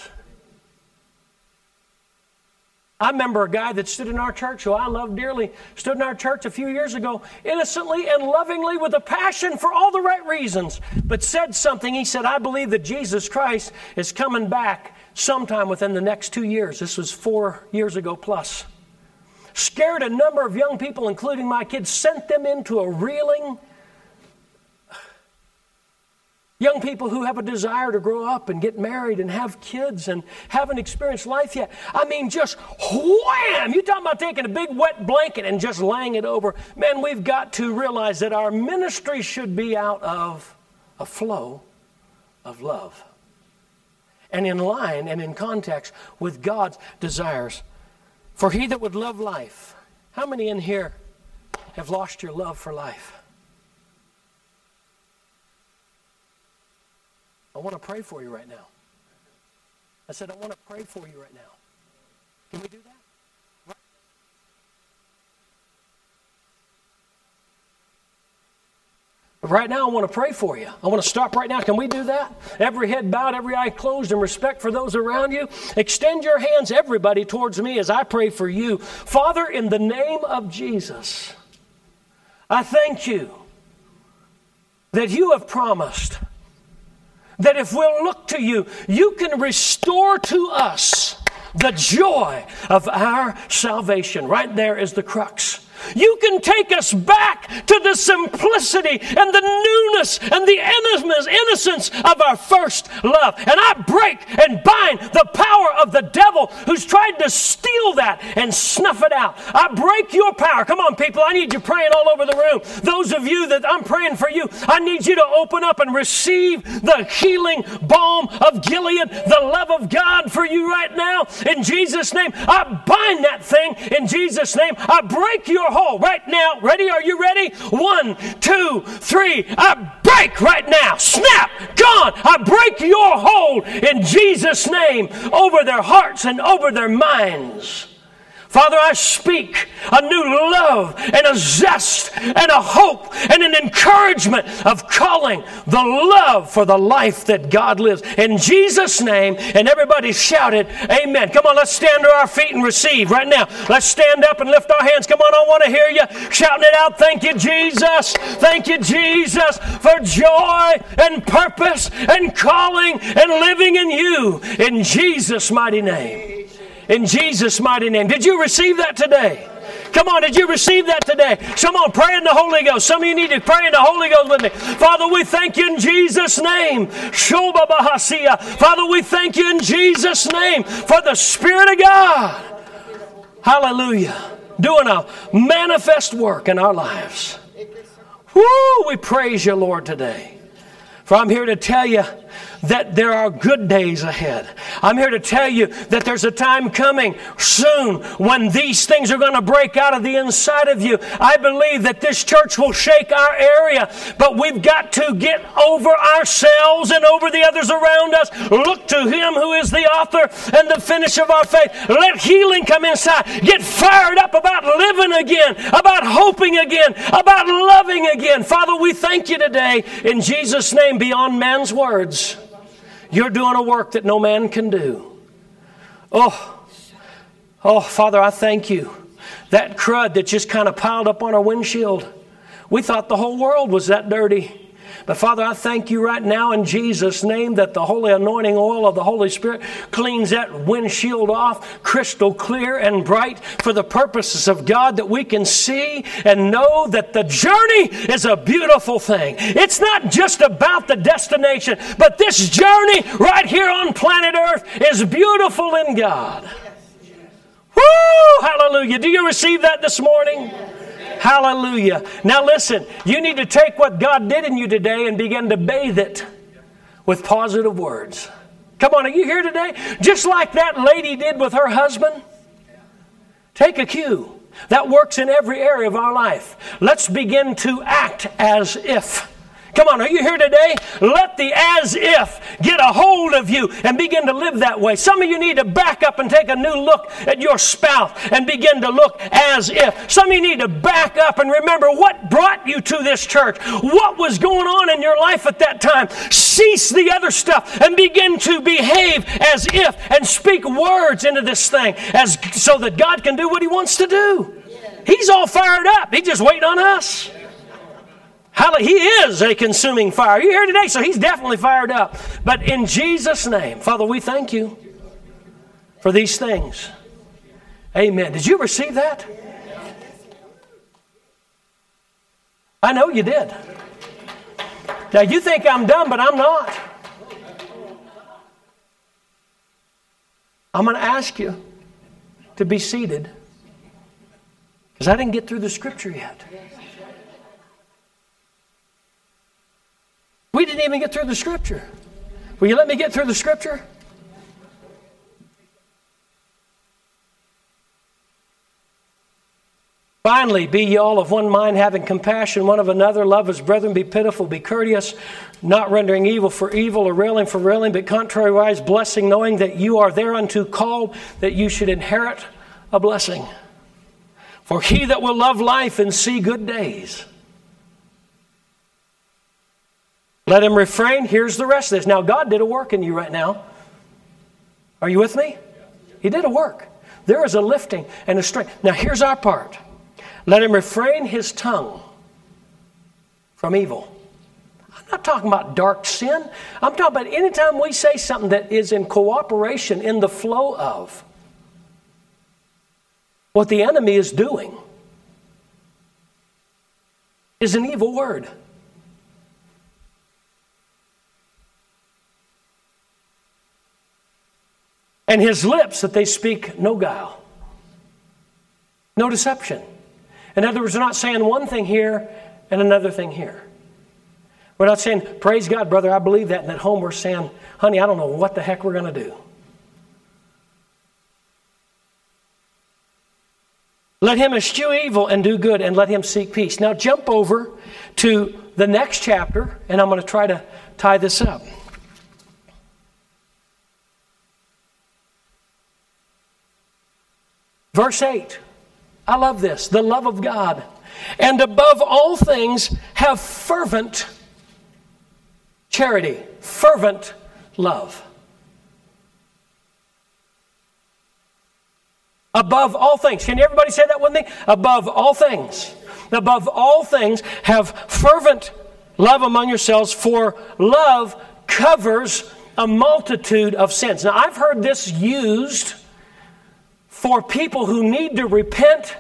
I remember a guy that stood in our church, who I love dearly, stood in our church a few years ago, innocently and lovingly with a passion for all the right reasons, but said something. He said, I believe that Jesus Christ is coming back sometime within the next two years. This was four years ago plus. Scared a number of young people, including my kids, sent them into a reeling. Young people who have a desire to grow up and get married and have kids and haven't experienced life yet. I mean, just wham! You're talking about taking a big wet blanket and just laying it over. Man, we've got to realize that our ministry should be out of a flow of love. And in line and in context with God's desires. For he that would love life. How many in here have lost your love for life? I want to pray for you right now. I said, I want to pray for you right now. Can we do that? Right, right now, I want to pray for you. I want to stop right now. Can we do that? Every head bowed, every eye closed in respect for those around you. Extend your hands, everybody, towards me as I pray for you. Father, in the name of Jesus, I thank you that you have promised that if we'll look to you, you can restore to us the joy of our salvation. Right there is the crux. You can take us back to the simplicity and the newness and the innocence of our first love. And I break and bind the power of the devil who's tried to steal that and snuff it out. I break your power. Come on, people. I need you praying all over the room. Those of you that I'm praying for you, I need you to open up and receive the healing balm of Gilead, the love of God for you right now. In Jesus' name, I bind that thing. In Jesus' name, I break your hold right now. Ready? Are you ready? One, two, three. I break right now. Snap. Gone. I break your hold in Jesus' name over their hearts and over their minds. Father, I speak a new love and a zest and a hope and an encouragement of calling the love for the life that God lives. In Jesus' name, and everybody shouted, amen. Come on, let's stand to our feet and receive right now. Let's stand up and lift our hands. Come on, I want to hear you shouting it out. Thank you, Jesus. Thank you, Jesus, for joy and purpose and calling and living in you. In Jesus' mighty name. In Jesus' mighty name. Did you receive that today? Come on, did you receive that today? Come on, pray in the Holy Ghost. Some of you need to pray in the Holy Ghost with me. Father, we thank you in Jesus' name. Father, we thank you in Jesus' name for the Spirit of God. Hallelujah. Doing a manifest work in our lives. Woo, we praise you, Lord, today. For I'm here to tell you that there are good days ahead. I'm here to tell you that there's a time coming soon when these things are going to break out of the inside of you. I believe that this church will shake our area, but we've got to get over ourselves and over the others around us. Look to Him who is the author and the finisher of our faith. Let healing come inside. Get fired up about living again, about hoping again, about loving again. Father, we thank you today in Jesus' name beyond man's words. You're doing a work that no man can do. Oh, oh, Father, I thank you. That crud that just kind of piled up on our windshield. We thought the whole world was that dirty. But Father, I thank you right now in Jesus' name that the holy anointing oil of the Holy Spirit cleans that windshield off crystal clear and bright for the purposes of God, that we can see and know that the journey is a beautiful thing. It's not just about the destination, but this journey right here on planet Earth is beautiful in God. Woo! Hallelujah. Do you receive that this morning? Hallelujah. Now listen, you need to take what God did in you today and begin to bathe it with positive words. Come on, are you here today? Just like that lady did with her husband. Take a cue. That works in every area of our life. Let's begin to act as if. Come on, are you here today? Let the as if get a hold of you and begin to live that way. Some of you need to back up and take a new look at your spouse and begin to look as if. Some of you need to back up and remember what brought you to this church. What was going on in your life at that time. Cease the other stuff and begin to behave as if and speak words into this thing as so that God can do what He wants to do. He's all fired up. He's just waiting on us. He is a consuming fire. You're here today, so He's definitely fired up. But in Jesus' name, Father, we thank you for these things. Amen. Did you receive that? I know you did. Now, you think I'm done, but I'm not. I'm going to ask you to be seated because I didn't get through the scripture yet. We didn't even get through the scripture. Will you let me get through the scripture? Finally, be ye all of one mind, having compassion one of another, love as brethren, be pitiful, be courteous, not rendering evil for evil or railing for railing, but contrariwise blessing, knowing that you are thereunto called, that you should inherit a blessing. For he that will love life and see good days, let him refrain. Here's the rest of this. Now, God did a work in you right now. Are you with me? He did a work. There is a lifting and a strength. Now, here's our part. Let him refrain his tongue from evil. I'm not talking about dark sin. I'm talking about anytime we say something that is in cooperation, in the flow of what the enemy is doing, is an evil word. And his lips that they speak no guile. No deception. In other words, they're not saying one thing here and another thing here. We're not saying, praise God, brother, I believe that. And at home we're saying, honey, I don't know what the heck we're going to do. Let him eschew evil and do good, and let him seek peace. Now jump over to the next chapter, and I'm going to try to tie this up. Verse eight. I love this. The love of God. And above all things, have fervent charity. Fervent love. Above all things. Can everybody say that with me? Above all things. Above all things, have fervent love among yourselves, for love covers a multitude of sins. Now, I've heard this used for people who need to repent.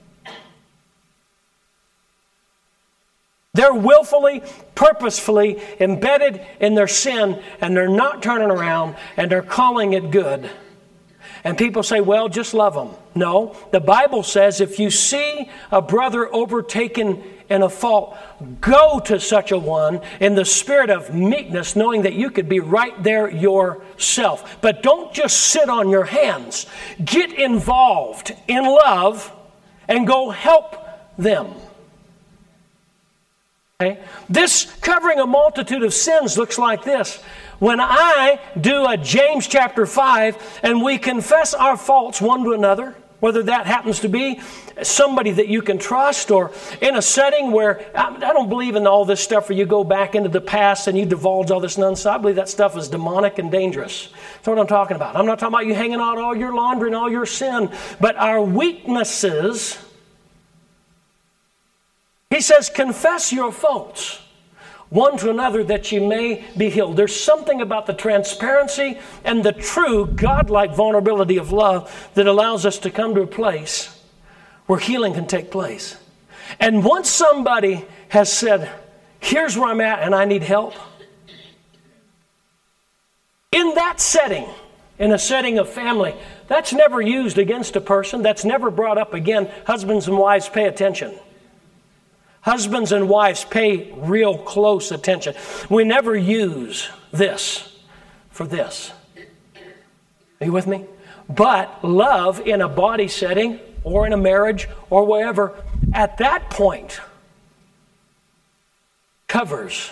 They're willfully, purposefully embedded in their sin, and they're not turning around, and they're calling it good. And people say, well, just love them. No, the Bible says if you see a brother overtaken in a fault, go to such a one in the spirit of meekness, knowing that you could be right there yourself. But don't just sit on your hands. Get involved in love and go help them. Okay? This covering a multitude of sins looks like this. When I do a James chapter five and we confess our faults one to another, whether that happens to be somebody that you can trust or in a setting where I don't believe in all this stuff where you go back into the past and you divulge all this nonsense. I believe that stuff is demonic and dangerous. That's what I'm talking about. I'm not talking about you hanging out all your laundry and all your sin, but our weaknesses. He says, confess your faults one to another that ye may be healed. There's something about the transparency and the true God-like vulnerability of love that allows us to come to a place where healing can take place. And once somebody has said, here's where I'm at and I need help, in that setting, in a setting of family, that's never used against a person. That's never brought up again. Husbands and wives, pay attention. Husbands and wives, pay real close attention. We never use this for this. Are you with me? But love in a body setting or in a marriage or wherever, at that point, covers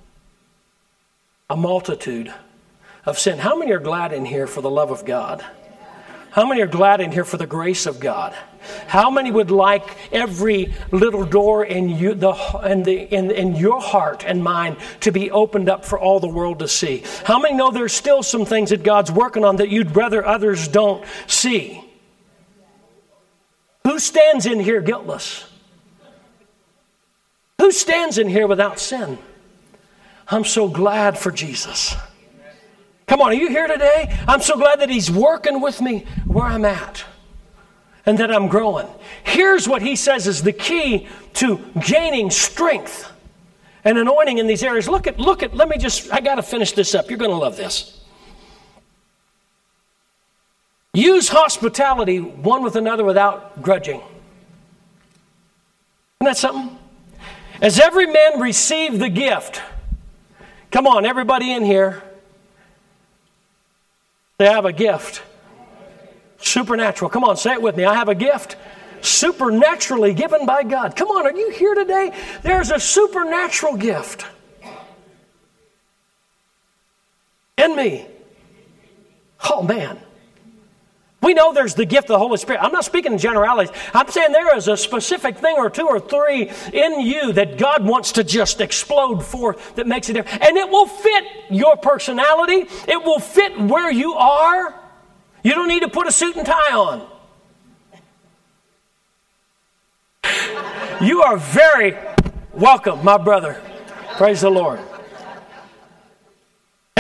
a multitude of sin. How many are glad in here for the love of God? How many are glad in here for the grace of God? How many would like every little door in you, the in the in, in your heart and mind to be opened up for all the world to see? How many know there's still some things that God's working on that you'd rather others don't see? Who stands in here guiltless? Who stands in here without sin? I'm so glad for Jesus. Come on, are you here today? I'm so glad that He's working with me where I'm at and that I'm growing. Here's what He says is the key to gaining strength and anointing in these areas. Look at, look at, let me just, I got to finish this up. You're going to love this. Use hospitality one with another without grudging. Isn't that something? As every man received the gift. Come on, everybody in here. They have a gift. Supernatural. Come on, say it with me. I have a gift. Supernaturally given by God. Come on, are you here today? There's a supernatural gift in me. Oh, man. We know there's the gift of the Holy Spirit. I'm not speaking in generalities. I'm saying there is a specific thing or two or three in you that God wants to just explode forth that makes it different. And it will fit your personality. It will fit where you are. You don't need to put a suit and tie on. You are very welcome, my brother. Praise the Lord.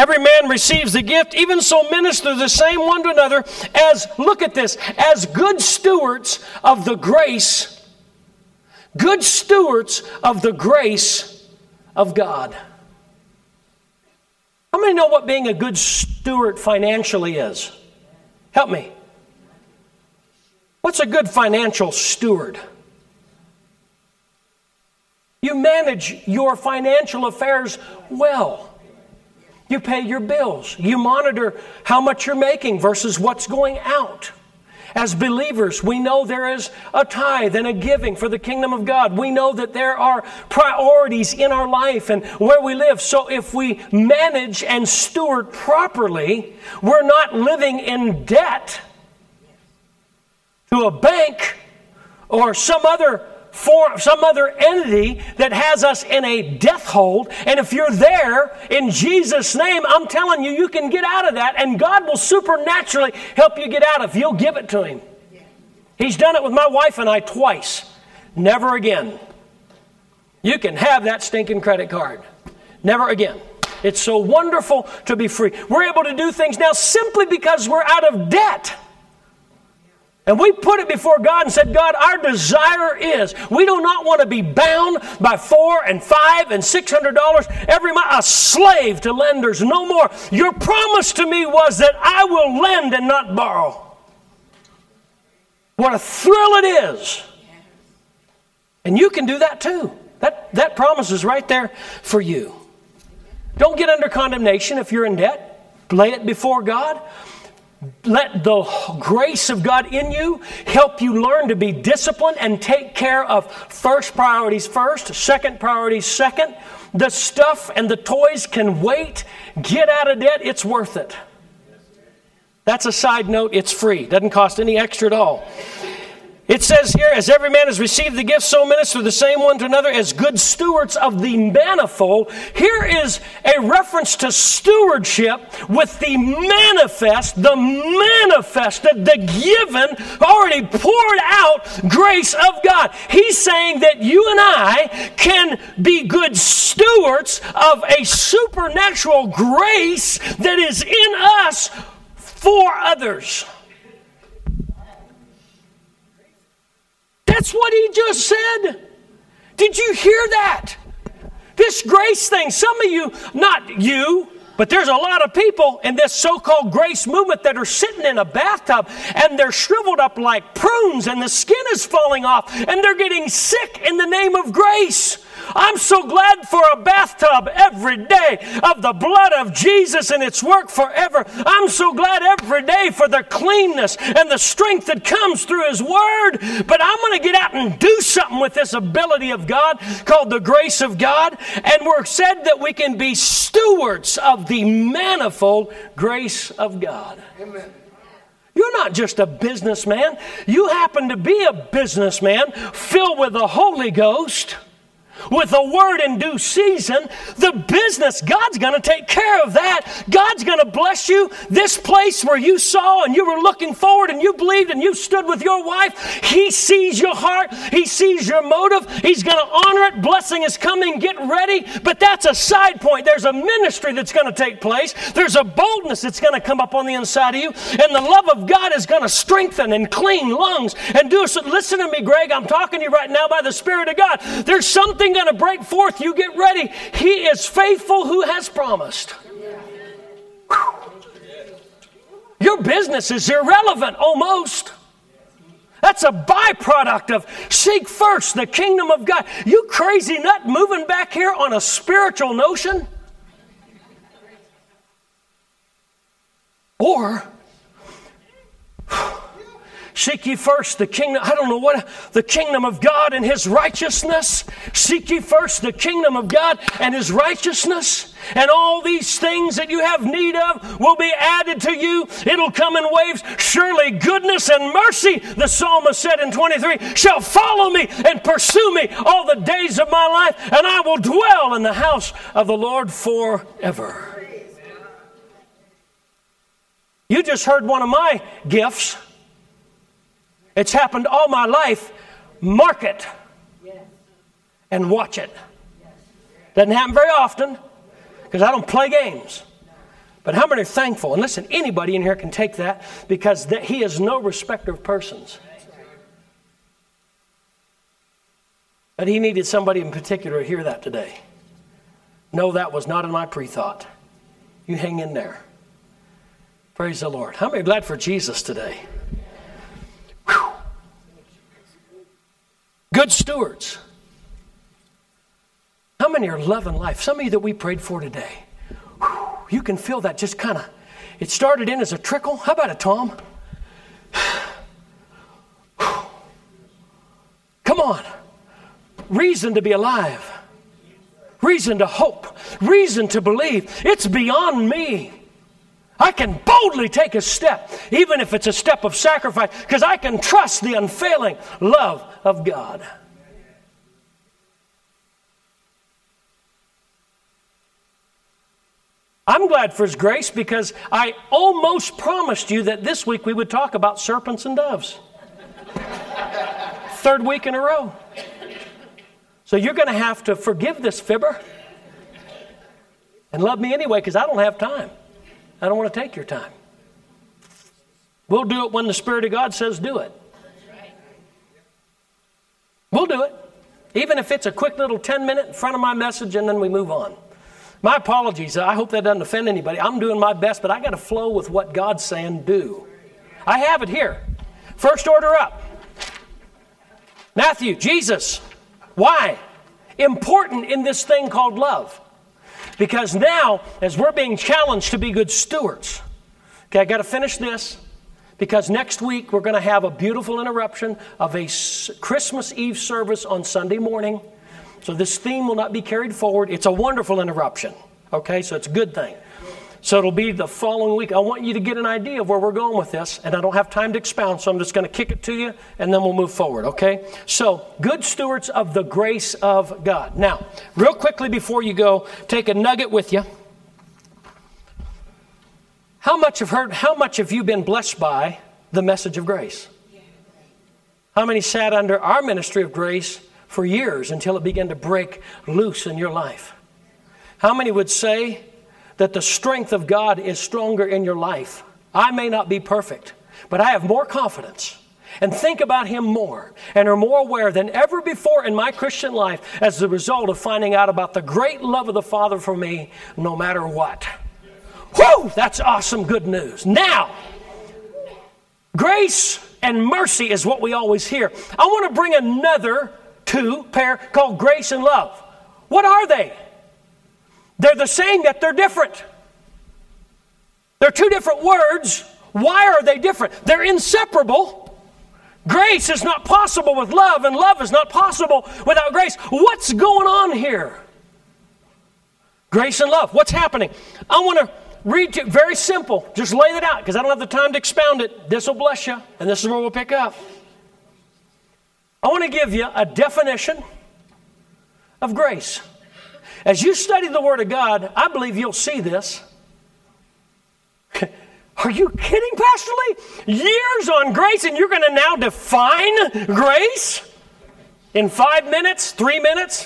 every man receives the gift, even so minister the same one to another as, look at this, as good stewards of the grace, good stewards of the grace of God. How many know what being a good steward financially is? Help me. What's a good financial steward? You manage your financial affairs well. You pay your bills. You monitor how much you're making versus what's going out. As believers, we know there is a tithe and a giving for the kingdom of God. We know that there are priorities in our life and where we live. So if we manage and steward properly, we're not living in debt to a bank or some other for some other entity that has us in a death hold. And if you're there, in Jesus' name, I'm telling you, you can get out of that, and God will supernaturally help you get out if you'll give it to Him. He's done it with my wife and I twice. Never again. You can have that stinking credit card. Never again. It's so wonderful to be free. We're able to do things now simply because we're out of debt. And we put it before God and said, God, our desire is, we do not want to be bound by four and five and six hundred dollars every month, a slave to lenders, no more. Your promise to me was that I will lend and not borrow. What a thrill it is. And you can do that too. That, that promise is right there for you. Don't get under condemnation if you're in debt. Lay it before God. Let the grace of God in you help you learn to be disciplined and take care of first priorities first, second priorities second. The stuff and the toys can wait. Get out of debt. It's worth it. That's a side note. It's free. Doesn't cost any extra at all. It says here, as every man has received the gift, so minister the same one to another as good stewards of the manifold. Here is a reference to stewardship with the manifest, the manifested, the given, already poured out grace of God. He's saying that you and I can be good stewards of a supernatural grace that is in us for others. That's what he just said. Did you hear that? This grace thing, some of you, not you, but there's a lot of people in this so-called grace movement that are sitting in a bathtub and they're shriveled up like prunes and the skin is falling off and they're getting sick in the name of grace. I'm so glad for a bathtub every day of the blood of Jesus and its work forever. I'm so glad every day for the cleanness and the strength that comes through His Word. But I'm going to get out and do something with this ability of God called the grace of God. And we're said that we can be stewards of the manifold grace of God. Amen. You're not just a businessman. You happen to be a businessman filled with the Holy Ghost, with a word in due season. The business, God's going to take care of that. God's going to bless you. This place where you saw and you were looking forward and you believed and you stood with your wife, He sees your heart. He sees your motive. He's going to honor it. Blessing is coming. Get ready. But that's a side point. There's a ministry that's going to take place. There's a boldness that's going to come up on the inside of you. And the love of God is going to strengthen and clean lungs and do so. Listen to me, Greg. I'm talking to you right now by the Spirit of God. There's something going to break forth. You get ready. He is faithful who has promised. Whew. Your business is irrelevant almost. That's a byproduct of seek first the kingdom of God. You crazy nut moving back here on a spiritual notion? Or seek ye first the kingdom, I don't know what, the kingdom of God and His righteousness. Seek ye first the kingdom of God and His righteousness. And all these things that you have need of will be added to you. It'll come in waves. Surely goodness and mercy, the psalmist said in twenty-three, shall follow me and pursue me all the days of my life. And I will dwell in the house of the Lord forever. You just heard one of my gifts. It's happened all my life. Mark it and watch it. Doesn't happen very often because I don't play games. But how many are thankful? And listen, anybody in here can take that because that he is no respecter of persons. But he needed somebody in particular to hear that today. No, that was not in my pre-thought. You hang in there. Praise the Lord. How many are glad for Jesus today? Whew. Good stewards. How many are loving life? Some of you that we prayed for today. Whew. You can feel that just kind of, it started in as a trickle. How about it, Tom? Come on. Reason to be alive. Reason to hope. Reason to believe. It's beyond me. I can boldly take a step, even if it's a step of sacrifice, because I can trust the unfailing love of God. I'm glad for His grace because I almost promised you that this week we would talk about serpents and doves. Third week in a row. So you're going to have to forgive this fibber and love me anyway because I don't have time. I don't want to take your time. We'll do it when the Spirit of God says do it. We'll do it. Even if it's a quick little ten minute in front of my message and then we move on. My apologies. I hope that doesn't offend anybody. I'm doing my best, but I got to flow with what God's saying do. I have it here. First order up. Matthew, Jesus. Why? Important in this thing called love. Because now, as we're being challenged to be good stewards, okay, I got to finish this because next week we're going to have a beautiful interruption of a Christmas Eve service on Sunday morning. So this theme will not be carried forward. It's a wonderful interruption, okay? So it's a good thing. So it'll be the following week. I want you to get an idea of where we're going with this, and I don't have time to expound, so I'm just going to kick it to you, and then we'll move forward, okay? So, good stewards of the grace of God. Now, real quickly before you go, take a nugget with you. How much have heard? How much have you been blessed by the message of grace? How many sat under our ministry of grace for years until it began to break loose in your life? How many would say that the strength of God is stronger in your life? I may not be perfect, but I have more confidence and think about Him more and are more aware than ever before in my Christian life as the result of finding out about the great love of the Father for me no matter what. Whew! That's awesome good news. Now, grace and mercy is what we always hear. I want to bring another two pair called grace and love. What are they? They're the same, yet they're different. They're two different words. Why are they different? They're inseparable. Grace is not possible with love, and love is not possible without grace. What's going on here? Grace and love. What's happening? I want to read you, very simple. Just lay it out, because I don't have the time to expound it. This will bless you, and this is where we'll pick up. I want to give you a definition of grace. As you study the Word of God, I believe you'll see this. Are you kidding, Pastor Lee? Years on grace, and you're going to now define grace? In five minutes? Three minutes?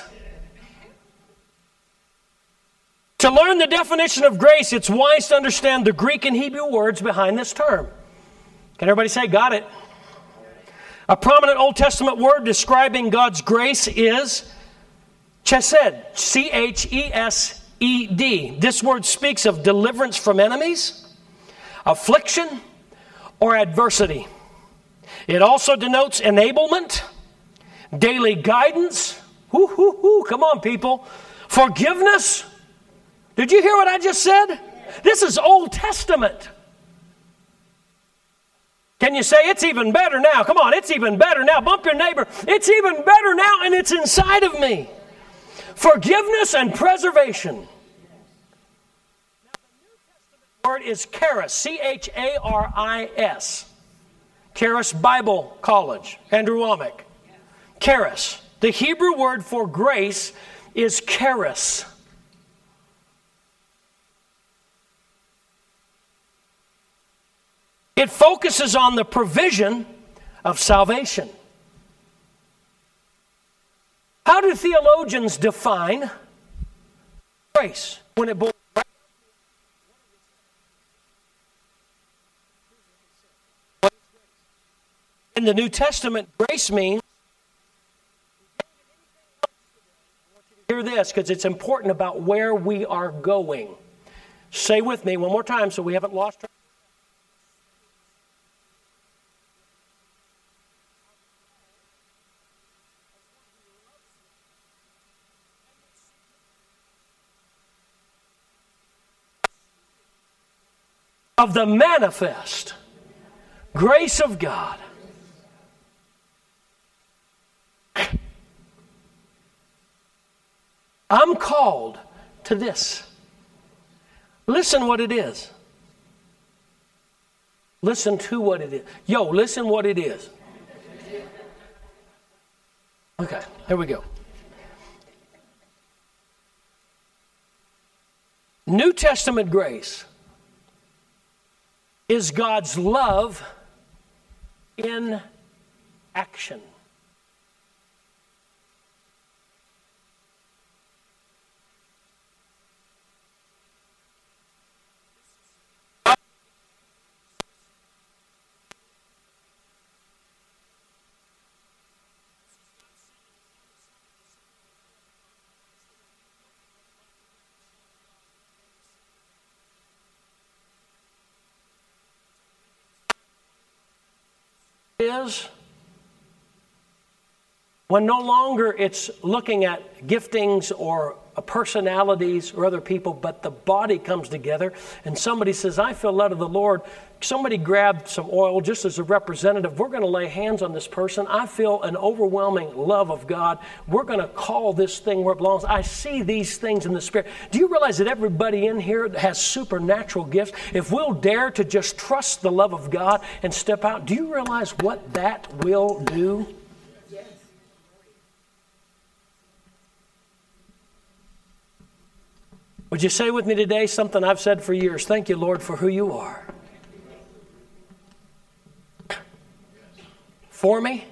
To learn the definition of grace, it's wise to understand the Greek and Hebrew words behind this term. Can everybody say, got it? A prominent Old Testament word describing God's grace is chesed, C H E S E D. This word speaks of deliverance from enemies, affliction, or adversity. It also denotes enablement, daily guidance. Whoo, whoo, whoo. Come on, people. Forgiveness. Did you hear what I just said? This is Old Testament. Can you say it's even better now? Come on, it's even better now. Bump your neighbor. It's even better now, and it's inside of me. Forgiveness and preservation. Now, the New Testament word is charis, C H A R I S. Charis Bible College, Andrew Womack. Charis. The Hebrew word for grace is charis. It focuses on the provision of salvation. How do theologians define grace? When it boils In the New Testament, grace means, hear this because it's important about where we are going. Say with me one more time so we haven't lost track. Of the manifest grace of God. I'm called to this. Listen what it is. Listen to what it is. Yo, listen what it is. Okay, here we go. New Testament grace is God's love in action. Is when no longer it's looking at giftings or personalities or other people, but the body comes together and somebody says, I feel led of the Lord. Somebody grabbed some oil just as a representative. We're going to lay hands on this person. I feel an overwhelming love of God. We're going to call this thing where it belongs. I see these things in the Spirit. Do you realize that everybody in here has supernatural gifts? If we'll dare to just trust the love of God and step out, do you realize what that will do? Would you say with me today something I've said for years? Thank you, Lord, for who you are. For me,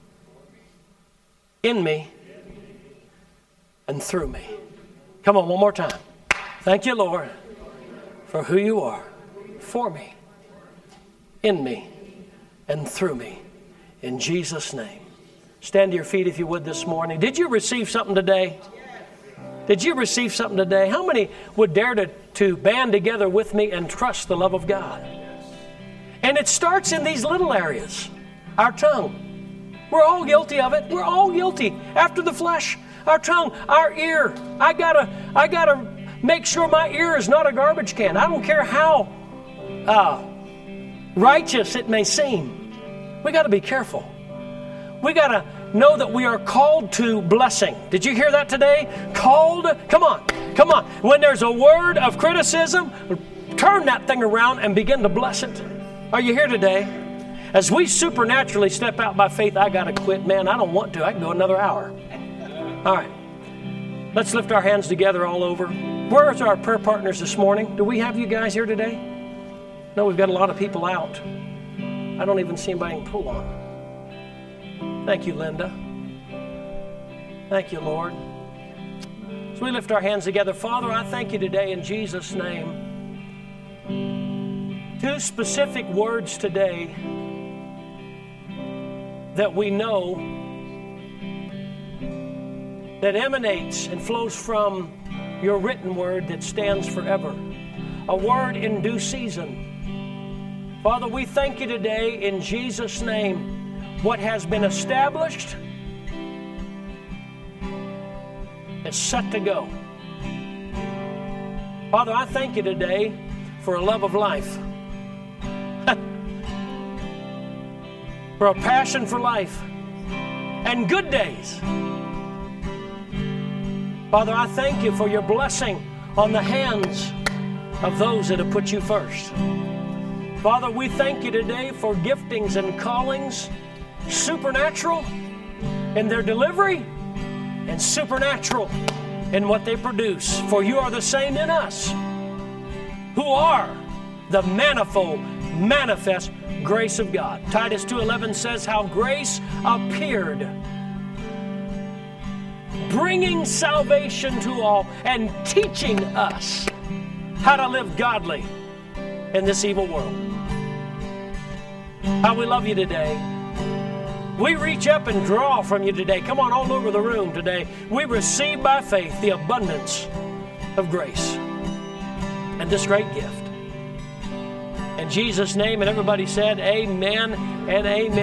in me, and through me. Come on, one more time. Thank you, Lord, for who you are. For me, in me, and through me. In Jesus' name. Stand to your feet if you would this morning. Did you receive something today? Did you receive something today? How many would dare to, to band together with me and trust the love of God? And it starts in these little areas. Our tongue. We're all guilty of it. We're all guilty. After the flesh. Our tongue, our ear. I gotta, I gotta make sure my ear is not a garbage can. I don't care how uh, righteous it may seem. We gotta be careful. We gotta know that we are called to blessing. Did you hear that today? Called? Come on. Come on. When there's a word of criticism, turn that thing around and begin to bless it. Are you here today? As we supernaturally step out by faith, I got to quit. Man, I don't want to. I can go another hour. All right. Let's lift our hands together all over. Where's our prayer partners this morning? Do we have you guys here today? No, we've got a lot of people out. I don't even see anybody to pull on. Thank you, Linda. Thank you, Lord. So we lift our hands together. Father, I thank you today in Jesus' name. Two specific words today that we know that emanates and flows from your written word that stands forever. A word in due season. Father, we thank you today in Jesus' name. What has been established is set to go. Father, I thank you today for a love of life, for a passion for life, and good days. Father, I thank you for your blessing on the hands of those that have put you first. Father, we thank you today for giftings and callings, supernatural in their delivery and supernatural in what they produce. For you are the same in us, who are the manifold, manifest grace of God. Titus two eleven says how grace appeared, bringing salvation to all and teaching us how to live godly in this evil world. How we love you today. We reach up and draw from you today. Come on, all over the room today. We receive by faith the abundance of grace and this great gift. In Jesus' name, and everybody said amen and amen.